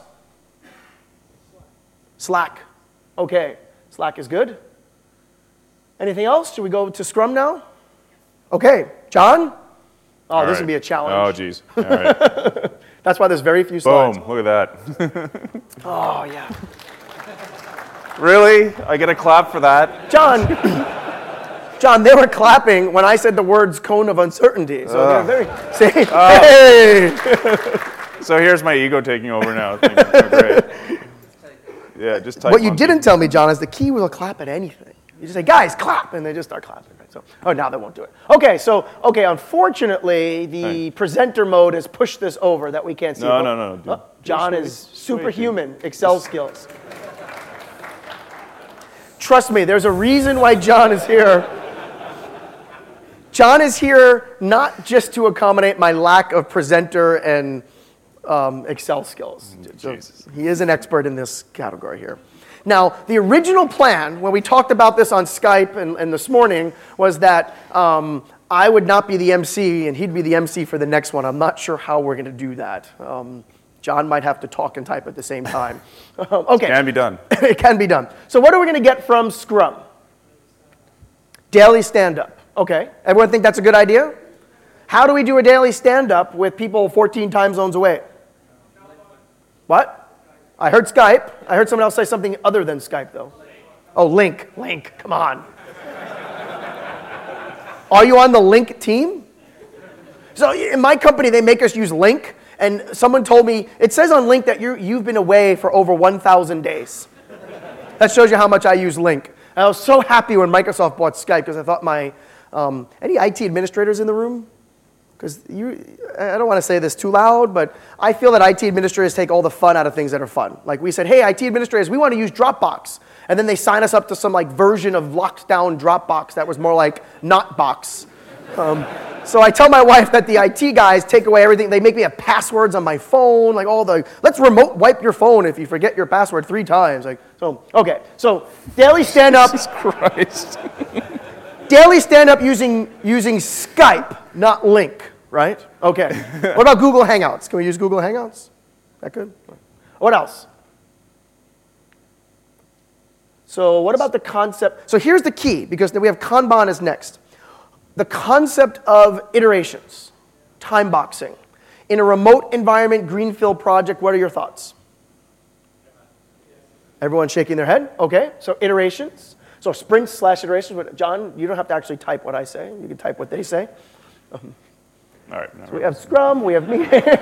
B: Slack. Okay. Slack is good. Anything else? Should we go to Scrum now? Okay. John? Oh,
A: All
B: this
A: right.
B: would be a
A: Oh,
B: challenge.
A: geez. All right.
B: That's why there's very few slides.
A: Boom. Look at that.
B: Oh, yeah.
A: Really? I get a clap for that?
B: John, John, they were clapping when I said the words cone of uncertainty. So
A: Ugh.
B: they're very, say, hey!
A: So here's my ego taking over now. Thinking, oh, great. Yeah, just type
B: What you
A: on
B: didn't tell me, John, is the key will clap at anything. You just say, guys, clap, and they just start clapping. Right? So, oh, now they won't do it. Okay, so, okay, unfortunately, the
A: Hey.
B: presenter mode has pushed this over that we can't see.
A: No,
B: Oh,
A: no, no, dude.
B: oh, John
A: Just wait.
B: is
A: Just wait,
B: superhuman Excel skills. Trust me, there's a reason why John is here. John is here not just to accommodate my lack of presenter and um, Excel skills. So
A: Jesus.
B: he is an expert in this category here. Now, the original plan, when we talked about this on Skype and, and this morning, was that um, I would not be the M C and he'd be the M C for the next one. I'm not sure how we're going to do that. Um, John might have to talk and type at the same time. Um, okay.
A: Can be done.
B: It can be done. So what are we going to get from Scrum? Daily stand-up. Okay. Everyone think that's a good idea? How do we do a daily stand-up with people fourteen time zones away? What? I heard Skype. I heard someone else say something other than Skype, though. Oh, Link. Link. Come on. Are you on the Link team? So in my company, they make us use Link. And someone told me, it says on Link that you, you've been away for over one thousand days. That shows you how much I use Link. And I was so happy when Microsoft bought Skype because I thought my, um, any I T administrators in the room? Because you, I don't want to say this too loud, but I feel that I T administrators take all the fun out of things that are fun. Like we said, hey, I T administrators, we want to use Dropbox. And then they sign us up to some like version of locked down Dropbox that was more like Notebox. Um, so I tell my wife that the I T guys take away everything. They make me have passwords on my phone, like all the, let's remote wipe your phone if you forget your password three times. Like, so, okay, so daily stand-up.
A: Jesus Christ.
B: Daily stand-up using, using Skype, not Link, right? Okay. What about Google Hangouts? Can we use Google Hangouts? That good? What else? So what about the concept? So here's the key, because we have Kanban is next. The concept of iterations, time boxing. In a remote environment, greenfield project, what are your thoughts? Everyone shaking their head? Okay, so iterations. So sprints slash iterations. But John, you don't have to actually type what I say. You can type what they say. Um,
A: All right.
B: so we have Scrum, we have me.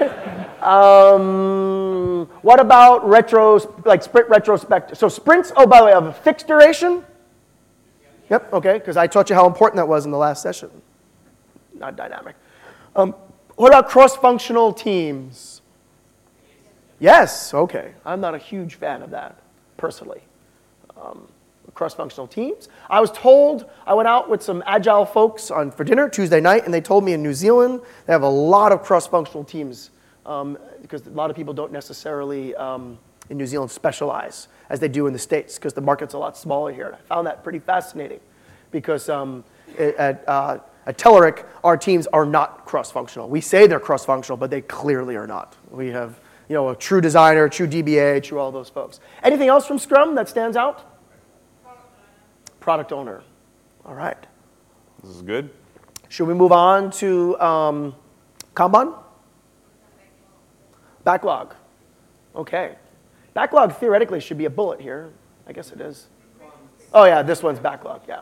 B: um, what about retro, like sprint retrospective? So sprints, oh, by the way, of a fixed duration? Yep, okay, because I taught you how important that was in the last session. Not dynamic. Um, what about cross-functional teams? Yes, okay. I'm not a huge fan of that, personally. Um, cross-functional teams. I was told, I went out with some agile folks on for dinner Tuesday night, and they told me in New Zealand they have a lot of cross-functional teams um, because a lot of people don't necessarily um, in New Zealand specialize as they do in the States because the market's a lot smaller here. And I found that pretty fascinating because um, at, uh, at Telerik, our teams are not cross-functional. We say they're cross-functional, but they clearly are not. We have you know, a true designer, true D B A, true all those folks. Anything else from Scrum that stands out? Product owner. All right.
A: This is good.
B: Should we move on to um, Kanban? Backlog. Okay. Backlog theoretically should be a bullet here. I guess it is. Oh yeah, this one's backlog, yeah.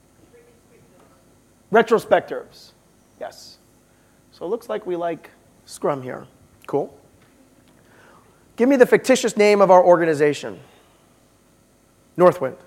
B: Retrospectives. Yes. So it looks like we like Scrum here. Cool. Give me the fictitious name of our organization. Northwind.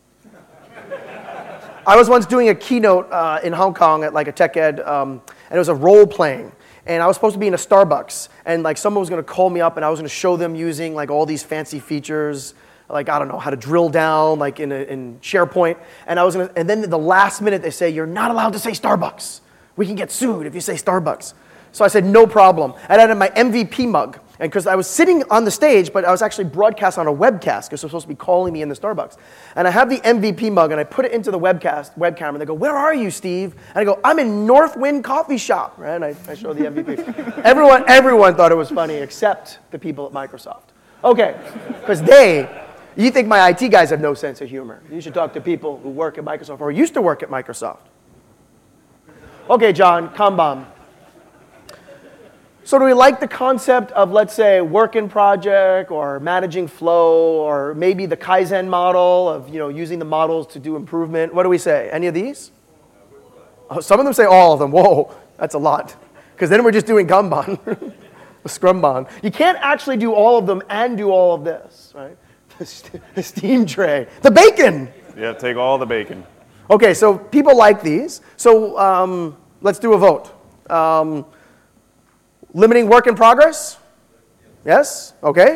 B: I was once doing a keynote uh, in Hong Kong at like a tech ed, um, and it was a role playing. And I was supposed to be in a Starbucks, and like someone was going to call me up, and I was going to show them using like all these fancy features, like I don't know how to drill down, like in a, in SharePoint. And I was going to, and then at the last minute they say you're not allowed to say Starbucks. We can get sued if you say Starbucks. So I said no problem. And I had my M V P mug. And because I was sitting on the stage, but I was actually broadcast on a webcast because they're supposed to be calling me in the Starbucks. And I have the M V P mug, and I put it into the webcast, webcam, and they go, where are you, Steve? And I go, I'm in Northwind Coffee Shop, right? And I, I show the M V P. everyone, everyone thought it was funny except the people at Microsoft. Okay, because they, you think my I T guys have no sense of humor. You should talk to people who work at Microsoft or used to work at Microsoft. Okay, John, Kanban. So do we like the concept of, let's say, work in project or managing flow or maybe the Kaizen model of, you know, using the models to do improvement? What do we say? Any of these? Oh, some of them say all of them. Whoa, that's a lot. Because then we're just doing Kanban, Scrumban. You can't actually do all of them and do all of this, right? The steam tray, the bacon.
A: Yeah, take all the bacon.
B: Okay, so people like these. So um, let's do a vote. Um, Limiting work in progress? Yes? Okay.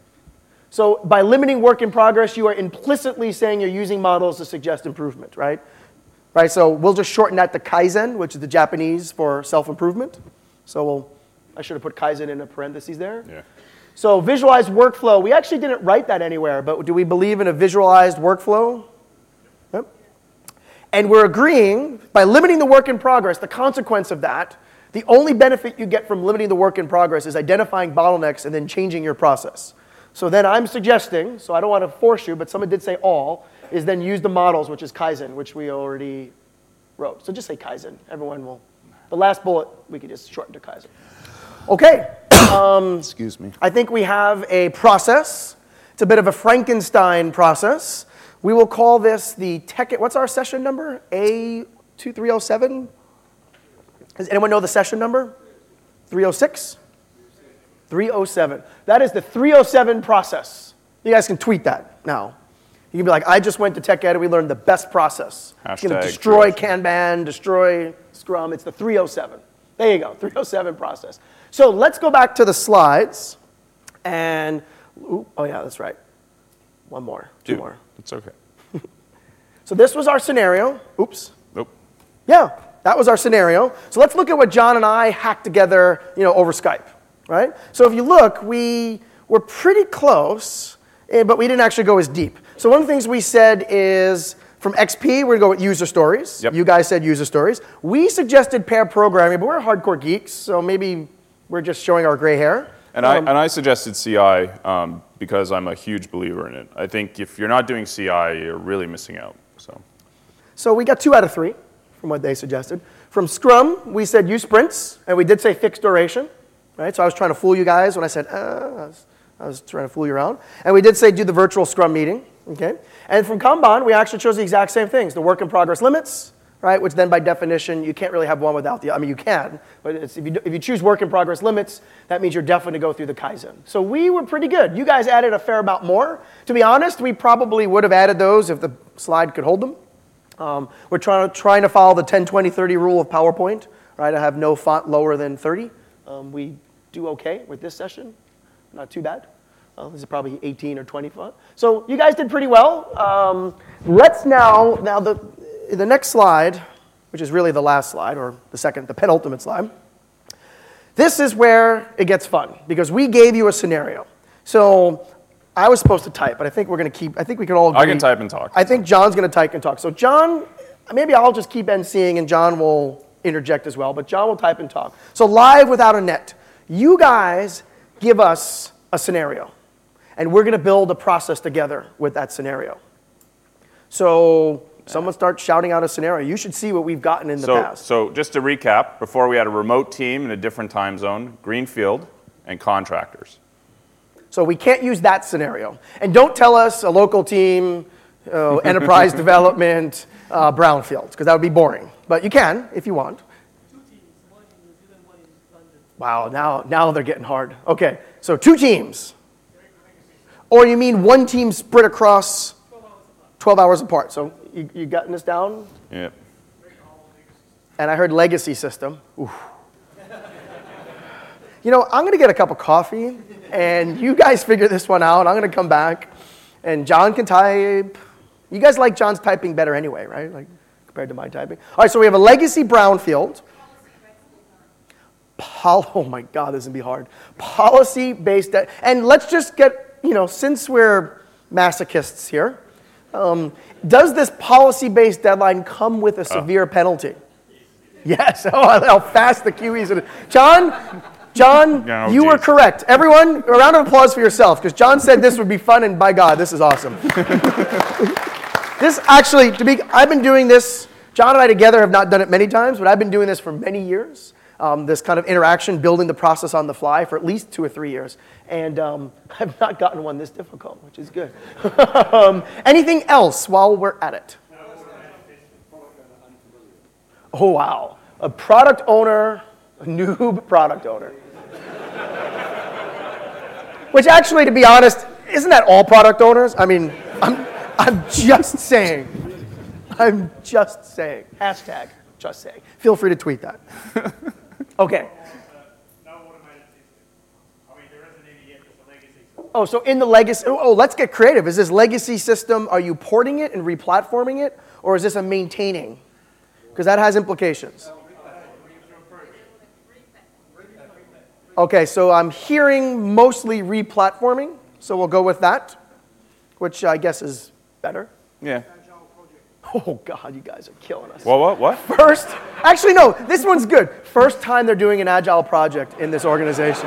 B: So by limiting work in progress, you are implicitly saying you're using models to suggest improvement, right? Right, so we'll just shorten that to Kaizen, which is the Japanese for self-improvement. So we'll, I should have put Kaizen in a parentheses there.
A: Yeah.
B: So visualized workflow. We actually didn't write that anywhere, but do we believe in a visualized workflow? Yep. And we're agreeing, by limiting the work in progress, the consequence of that, the only benefit you get from limiting the work in progress is identifying bottlenecks and then changing your process. So then I'm suggesting, so I don't want to force you, but someone did say all, is then use the models, which is Kaizen, which we already wrote. So just say Kaizen. Everyone will. The last bullet, we could just shorten to Kaizen. Okay. Um,
A: Excuse me.
B: I think we have a process. It's a bit of a Frankenstein process. We will call this the tech, what's our session number? A two three oh seven? Does anyone know the session number? three oh six? three oh seven. That is the three oh seven process. You guys can tweet that now. You can be like, I just went to Tech Ed and we learned the best process. It's going to destroy Kanban, destroy Scrum. It's the three oh seven. There you go, three oh seven process. So let's go back to the slides. And, ooh, oh yeah, that's right. One more, two
A: Dude,
B: more.
A: It's okay.
B: So this was our scenario. Oops.
A: Nope.
B: Yeah. That was our scenario. So let's look at what John and I hacked together, you know, over Skype, right? So if you look, we were pretty close, but we didn't actually go as deep. So one of the things we said is, from X P, we're going to go with user stories.
A: Yep.
B: You guys said user stories. We suggested pair programming, but we're hardcore geeks, so maybe we're just showing our gray hair.
A: And, um, I, and I suggested C I um, because I'm a huge believer in it. I think if you're not doing C I, you're really missing out. So,
B: so we got two out of three. From what they suggested. From Scrum, we said use sprints, and we did say fixed duration, right? So I was trying to fool you guys when I said, uh, I was, I was trying to fool you around. And we did say do the virtual Scrum meeting, okay? And from Kanban, we actually chose the exact same things, the work in progress limits, right? Which then by definition, you can't really have one without the other. I mean, you can, but it's, if, you, if you choose work in progress limits, that means you're definitely going to go through the Kaizen. So we were pretty good. You guys added a fair amount more. To be honest, we probably would have added those if the slide could hold them. Um, we're trying to, trying to follow the ten, twenty, thirty rule of PowerPoint, right? I have no font lower than thirty. Um, we do okay with this session. Not too bad. Uh, this is probably eighteen or twenty font. So you guys did pretty well. Um, let's now, now the, the next slide, which is really the last slide, or the second, the penultimate slide. This is where it gets fun, because we gave you a scenario. So I was supposed to type, but I think we're going to keep, I think we can all agree.
A: I can type and talk.
B: I think John's going to type and talk. So John, maybe I'll just keep emceeing and John will interject as well, but John will type and talk. So live without a net. You guys give us a scenario, and we're going to build a process together with that scenario. So someone starts shouting out a scenario. You should see what we've gotten in the
A: so,
B: past.
A: So just to recap, before we had a remote team in a different time zone, greenfield, and contractors.
B: So we can't use that scenario. And don't tell us a local team, uh, enterprise development, uh, brownfields, because that would be boring. But you can, if you want. Wow, now, now they're getting hard. Okay, so two teams. Or you mean one team spread across twelve hours apart. So you, you gotten this down?
A: Yep.
B: And I heard legacy system. Oof. You know, I'm going to get a cup of coffee, and you guys figure this one out. I'm going to come back, and John can type. You guys like John's typing better anyway, right? Like compared to my typing. All right, so we have a legacy brownfield. Pol- oh my God, this is going to be hard. Policy-based, de- and let's just get, you know, since we're masochists here, um, does this policy-based deadline come with a severe oh. penalty? Yes. Oh, how fast the Q Es are. John, John, oh, you geez. were correct. Everyone, a round of applause for yourself, because John said this would be fun, and by God, this is awesome. This actually, to be, I've been doing this, John and I together have not done it many times, but I've been doing this for many years. Um, this kind of interaction, building the process on the fly for at least two or three years. And um, I've not gotten one this difficult, which is good. um, anything else while we're at it? Oh, wow. A product owner, a noob product owner. Which actually, to be honest, isn't that all product owners? I mean, I'm, I'm just saying. I'm just saying. Hashtag just saying. Feel free to tweet that. Okay. Oh, so in the legacy, oh, let's get creative. Is this legacy system, are you porting it and replatforming it, or is this a maintaining? Because that has implications. Okay, so I'm hearing mostly replatforming, so we'll go with that, which I guess is better.
A: Yeah.
B: Oh, God, you guys are killing us.
A: Well, what, what?
B: First, actually, no, this one's good. First time they're doing an agile project in this organization.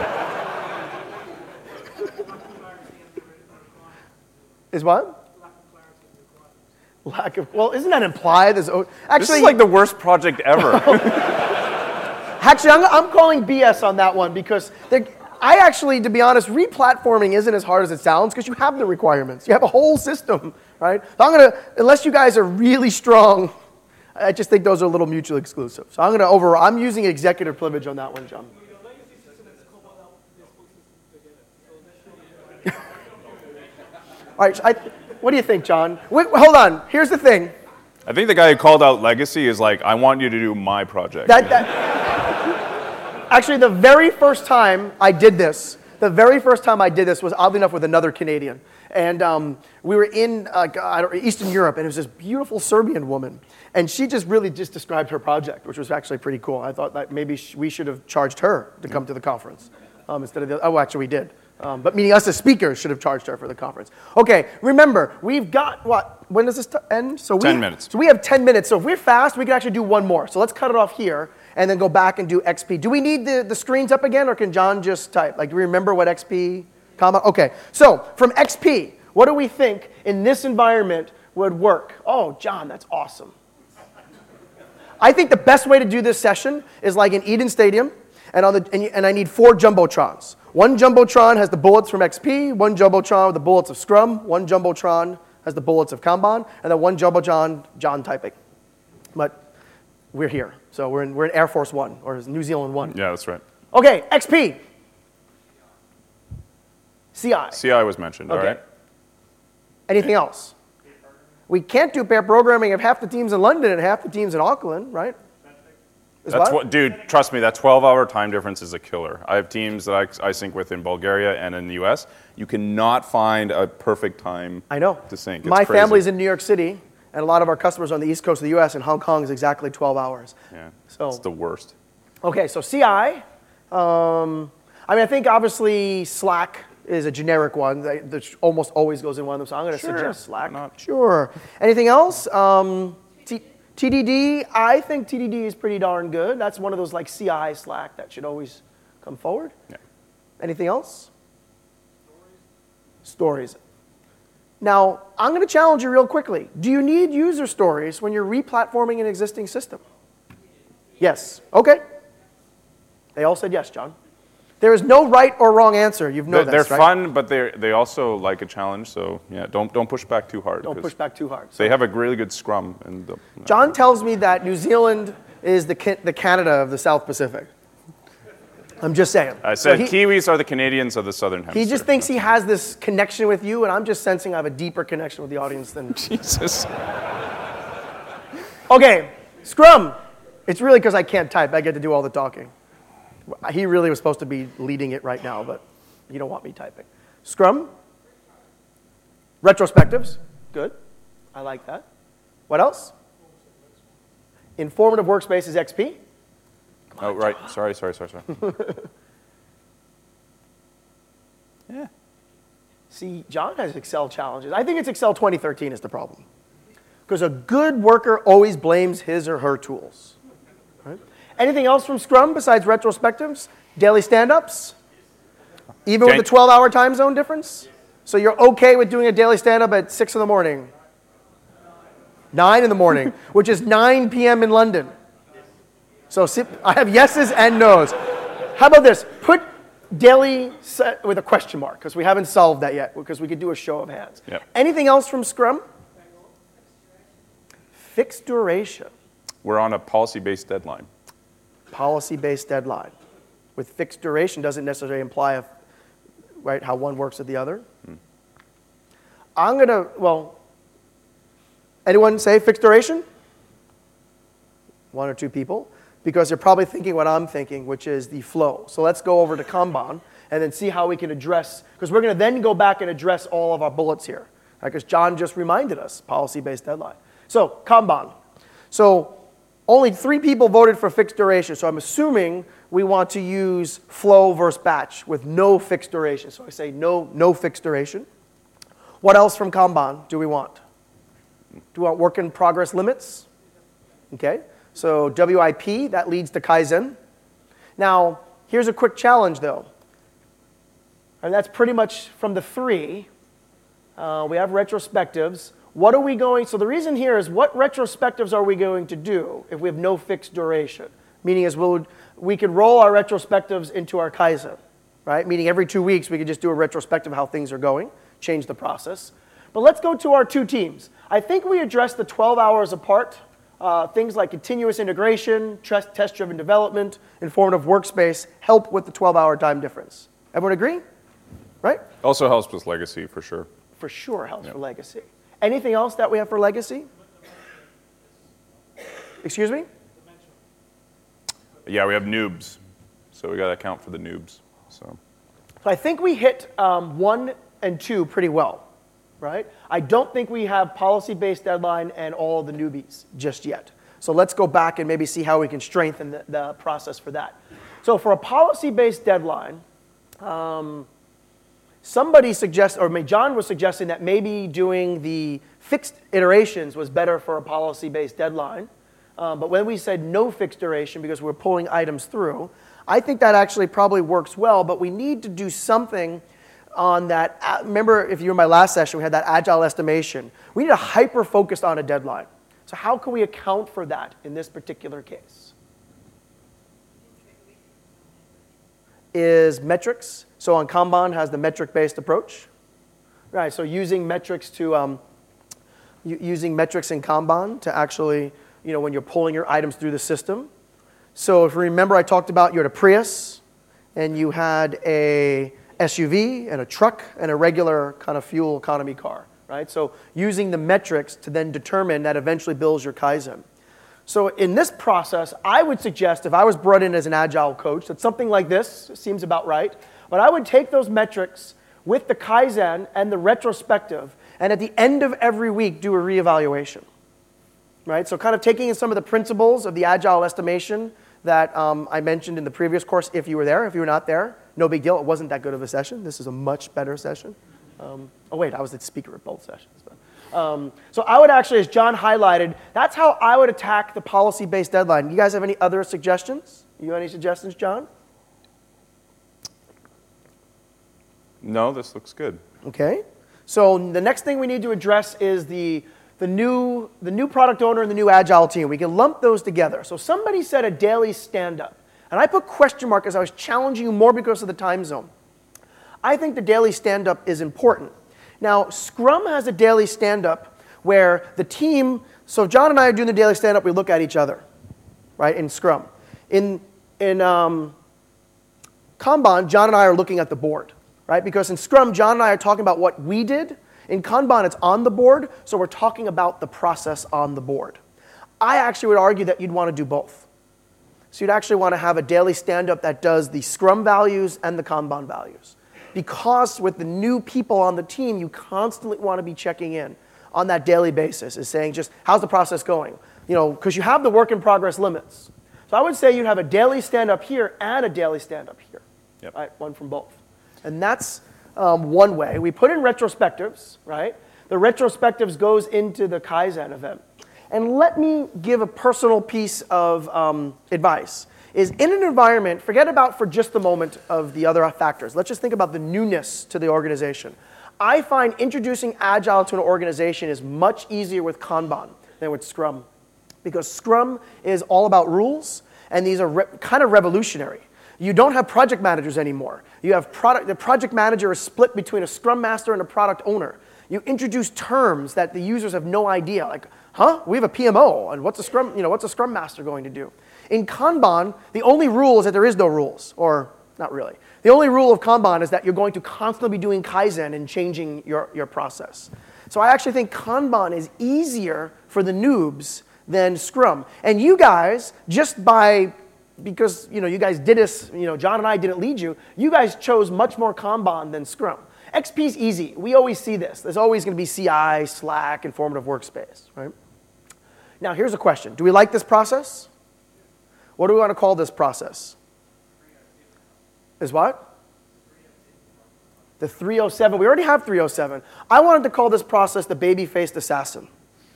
B: Is what? Lack of, well, isn't that implied? There's, actually,
A: this is like the worst project ever.
B: Actually, I'm, I'm calling B S on that one because I actually, to be honest, replatforming isn't as hard as it sounds because you have the requirements. You have a whole system, right? So I'm going to, unless you guys are really strong, I just think those are a little mutually exclusive. So I'm going to over, I'm using executive privilege on that one, John. All right, I, what do you think, John? Wait, hold on. Here's the thing.
A: I think the guy who called out legacy is like, I want you to do my project.
B: That, that, actually, the very first time I did this, the very first time I did this was oddly enough with another Canadian. And um, we were in uh, I don't, Eastern Europe, and it was this beautiful Serbian woman. And she just really just described her project, which was actually pretty cool. I thought that maybe sh- we should have charged her to come to the conference um, instead of the, oh, actually we did. Um, but meaning us as speakers should have charged her for the conference. Okay, remember, we've got, what, when does this t- end? So we,
A: ten minutes.
B: So we have ten minutes. So if we're fast, we can actually do one more. So let's cut it off here and then go back and do X P. Do we need the, the screens up again, or can John just type? Like, do we remember what X P, comma? Okay, so from X P, what do we think in this environment would work? Oh, John, that's awesome. I think the best way to do this session is like in Eden Stadium, And, on the, and, you, and I need four Jumbotrons. One Jumbotron has the bullets from X P, one Jumbotron with the bullets of Scrum, one Jumbotron has the bullets of Kanban, and then one Jumbotron, John typing. But we're here. So we're in, we're in Air Force One, or New Zealand One.
A: Yeah, that's right.
B: Okay, X P. C I.
A: C I was mentioned,
B: Okay.
A: all right?
B: Anything else? We can't do pair programming if half the team's in London and half the team's in Auckland, right? Is
A: That's
B: what?
A: what, dude, trust me, that twelve-hour time difference is a killer. I have teams that I, I sync with in Bulgaria and in the U S. You cannot find a perfect time
B: I know.
A: to sync. It's
B: My
A: crazy.
B: family's in New York City, and a lot of our customers are on the east coast of the U S, and Hong Kong is exactly twelve hours.
A: Yeah,
B: So-
A: it's the worst.
B: Okay, so C I. Um, I mean, I think obviously Slack is a generic one that, that almost always goes in one of them, so I'm going to
A: Sure,
B: suggest Slack.
A: why not?
B: Sure. Anything else? Um, T- TDD, I think T D D is pretty darn good. That's one of those like C I Slack that should always come forward.
A: Yeah.
B: Anything else? Stories. Stories. Now, I'm going to challenge you real quickly. Do you need user stories when you're replatforming an existing system? Yes. Okay. They all said yes, John. There is no right or wrong answer. You've known
A: They're,
B: this,
A: they're
B: right?
A: fun, but they they also like a challenge. So yeah, don't don't push back too hard.
B: Don't
A: 'cause
B: push back too hard.
A: They have a really good scrum. And the,
B: John tells me that New Zealand is the, Ca- the Canada of the South Pacific. I'm just saying.
A: I said
B: So he,
A: Kiwis are the Canadians of the Southern Hemisphere.
B: he just thinks he has this connection with you, and I'm just sensing I have a deeper connection with the audience than...
A: Jesus.
B: Okay, Scrum. It's really because I can't type. I get to do all the talking. He really was supposed to be leading it right now, but you don't want me typing. Scrum. Retrospectives. Good. I like that. What else? Informative workspace is X P.
A: Oh, right. Sorry, sorry, sorry, sorry. Yeah.
B: See, John has Excel challenges. I think it's Excel twenty thirteen is the problem. Because a good worker always blames his or her tools. Right? Anything else from Scrum besides retrospectives? Daily stand-ups? Even
A: Okay.
B: with the twelve-hour time zone difference? So you're okay with doing a daily stand-up at six in the morning? nine in the morning, which is nine p.m. in London. So sit, I have yeses and nos. How about this? Put daily set with a question mark, because we haven't solved that yet, because we could do a show of hands.
A: Yep.
B: Anything else from Scrum? Fixed duration.
A: We're on a policy-based deadline.
B: Policy-based deadline. With fixed duration doesn't necessarily imply a, right, how one works with the other. Hmm. I'm going to, well, anyone say fixed duration? One or two people. Because they're probably thinking what I'm thinking, which is the flow. So let's go over to Kanban and then see how we can address, because we're going to then go back and address all of our bullets here. Because John just reminded us, policy-based deadline. So Kanban. So only three people voted for fixed duration. So I'm assuming we want to use flow versus batch with no fixed duration. So I say no, no fixed duration. What else from Kanban do we want? Do we want work in progress limits? Okay. So W I P, that leads to Kaizen. Now, here's a quick challenge, though. And that's pretty much from the three. Uh, we have retrospectives. What are we going, so the reason here is what retrospectives are we going to do if we have no fixed duration? Meaning is we'll, we could roll our retrospectives into our Kaizen, right? Meaning every two weeks we could just do a retrospective of how things are going, change the process. But let's go to our two teams. I think we addressed the twelve hours apart. Uh, things like continuous integration, test- test-driven development, informative workspace help with the twelve-hour time difference. Everyone agree? Right?
A: Also helps with legacy, for sure.
B: For sure helps
A: Yep.
B: for legacy. Anything else that we have for legacy? Excuse me?
A: Yeah, we have noobs. So we got to account for the noobs. So
B: So I think we hit um, one and two pretty well, right? I don't think we have policy-based deadline and all of the newbies just yet. So let's go back and maybe see how we can strengthen the, the process for that. So for a policy-based deadline, um, somebody suggests, or John was suggesting that maybe doing the fixed iterations was better for a policy-based deadline. Um, but when we said no fixed duration because we're pulling items through, I think that actually probably works well, but we need to do something on that. Uh, remember, if you were in my last session, we had that agile estimation. We need to hyper-focus on a deadline. So how can we account for that in this particular case? is metrics. So on Kanban has the metric-based approach. Right, so using metrics to, um, using metrics in Kanban to actually, you know, when you're pulling your items through the system. So if you remember, I talked about you had a Prius, and you had a S U V, and a truck, and a regular kind of fuel economy car, right? So using the metrics to then determine that eventually builds your Kaizen. So in this process, I would suggest, if I was brought in as an Agile coach, that something like this seems about right, but I would take those metrics with the Kaizen and the retrospective, and at the end of every week, do a reevaluation, right? So kind of taking in some of the principles of the Agile estimation that um, I mentioned in the previous course, if you were there. If you were not there, no big deal. It wasn't that good of a session. This is a much better session. Um, oh, wait, I was the speaker at both sessions. But, um, so I would actually, as John highlighted, that's how I would attack the policy-based deadline. You guys have any other suggestions? You have any suggestions, John?
A: No, this looks good.
B: Okay. So the next thing we need to address is the, the, new, the new product owner and the new Agile team. We can lump those together. So somebody said a daily stand-up. And I put question mark as I was challenging you more because of the time zone. I think the daily stand-up is important. Now, Scrum has a daily stand-up where the team, so John and I are doing the daily stand-up, we look at each other, right, in Scrum. In, in um, Kanban, John and I are looking at the board, right? Because in Scrum, John and I are talking about what we did. In Kanban, it's on the board, so we're talking about the process on the board. I actually would argue that you'd want to do both. So you'd actually want to have a daily stand-up that does the Scrum values and the Kanban values. Because with the new people on the team, you constantly want to be checking in on that daily basis, is saying just, how's the process going? You know, because you have the work in progress limits. So I would say you'd have a daily stand-up here and a daily stand-up here.
A: Yep.
B: Right? One from both. And that's um, one way. We put in retrospectives, right? The retrospectives goes into the Kaizen event. And let me give a personal piece of um, advice. Is in an environment, forget about for just the moment of the other factors. Let's just think about the newness to the organization. I find introducing Agile to an organization is much easier with Kanban than with Scrum. Because Scrum is all about rules, and these are re- kind of revolutionary. You don't have project managers anymore. You have product, the project manager is split between a Scrum master and a product owner. You introduce terms that the users have no idea, like, huh? We have a P M O, and what's a Scrum, you know, what's a Scrum master going to do? In Kanban, the only rule is that there is no rules, or not really. The only rule of Kanban is that you're going to constantly be doing Kaizen and changing your, your process. So I actually think Kanban is easier for the noobs than Scrum. And you guys, just by, because you know, you guys did this, you know, John and I didn't lead you, you guys chose much more Kanban than Scrum. X P is easy. We always see this. There's always going to be C I, Slack, informative workspace, right? Now, here's a question. Do we like this process? What do we want to call this process? Is what? The three oh seven. We already have three oh seven. I wanted to call this process the baby-faced assassin.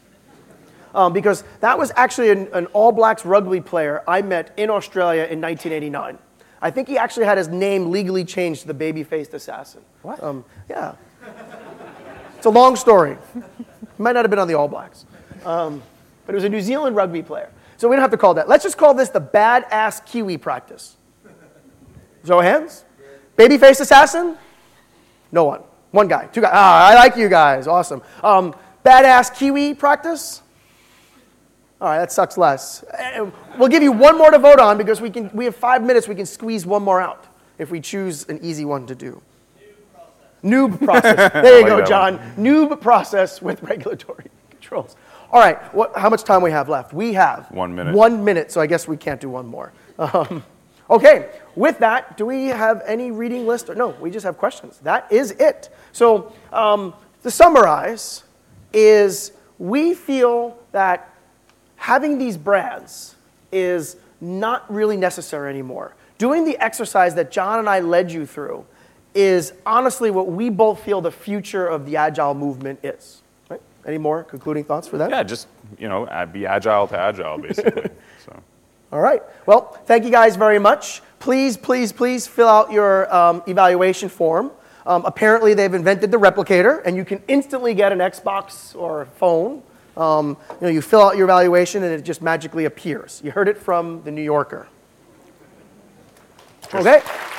B: Um, because that was actually an, an All Blacks rugby player I met in Australia in nineteen eighty-nine. I think he actually had his name legally changed to the baby-faced assassin.
A: What?
B: Um, yeah. It's a long story. He might not have been on the All Blacks. Um, but it was a New Zealand rugby player. So we don't have to call that. Let's just call this the badass Kiwi practice. Show of hands. Baby-faced assassin? No one. One guy. Two guys. Ah, I like you guys. Awesome. Um, badass Kiwi practice? All right, that sucks less. We'll give you one more to vote on because we can. We have five minutes. We can squeeze one more out if we choose an easy one to do. Noob process. Noob process. There you go, John. One. Noob process with regulatory controls. All right, what, how much time we have left? We have
A: one minute. One
B: minute, so I guess we can't do one more. Um, okay, with that, do we have any reading list? Or no, we just have questions. That is it. So um, to summarize, is we feel that having these brands is not really necessary anymore. Doing the exercise that John and I led you through is honestly what we both feel the future of the Agile movement is. Right? Any more concluding thoughts for that?
A: Yeah, just, you know, be agile to agile, basically. So.
B: All right. Well, thank you guys very much. Please, please, please fill out your um, evaluation form. Um, apparently, they've invented the replicator, and you can instantly get an Xbox or a phone. Um, you know, you fill out your evaluation, and it just magically appears. You heard it from the New Yorker. Okay.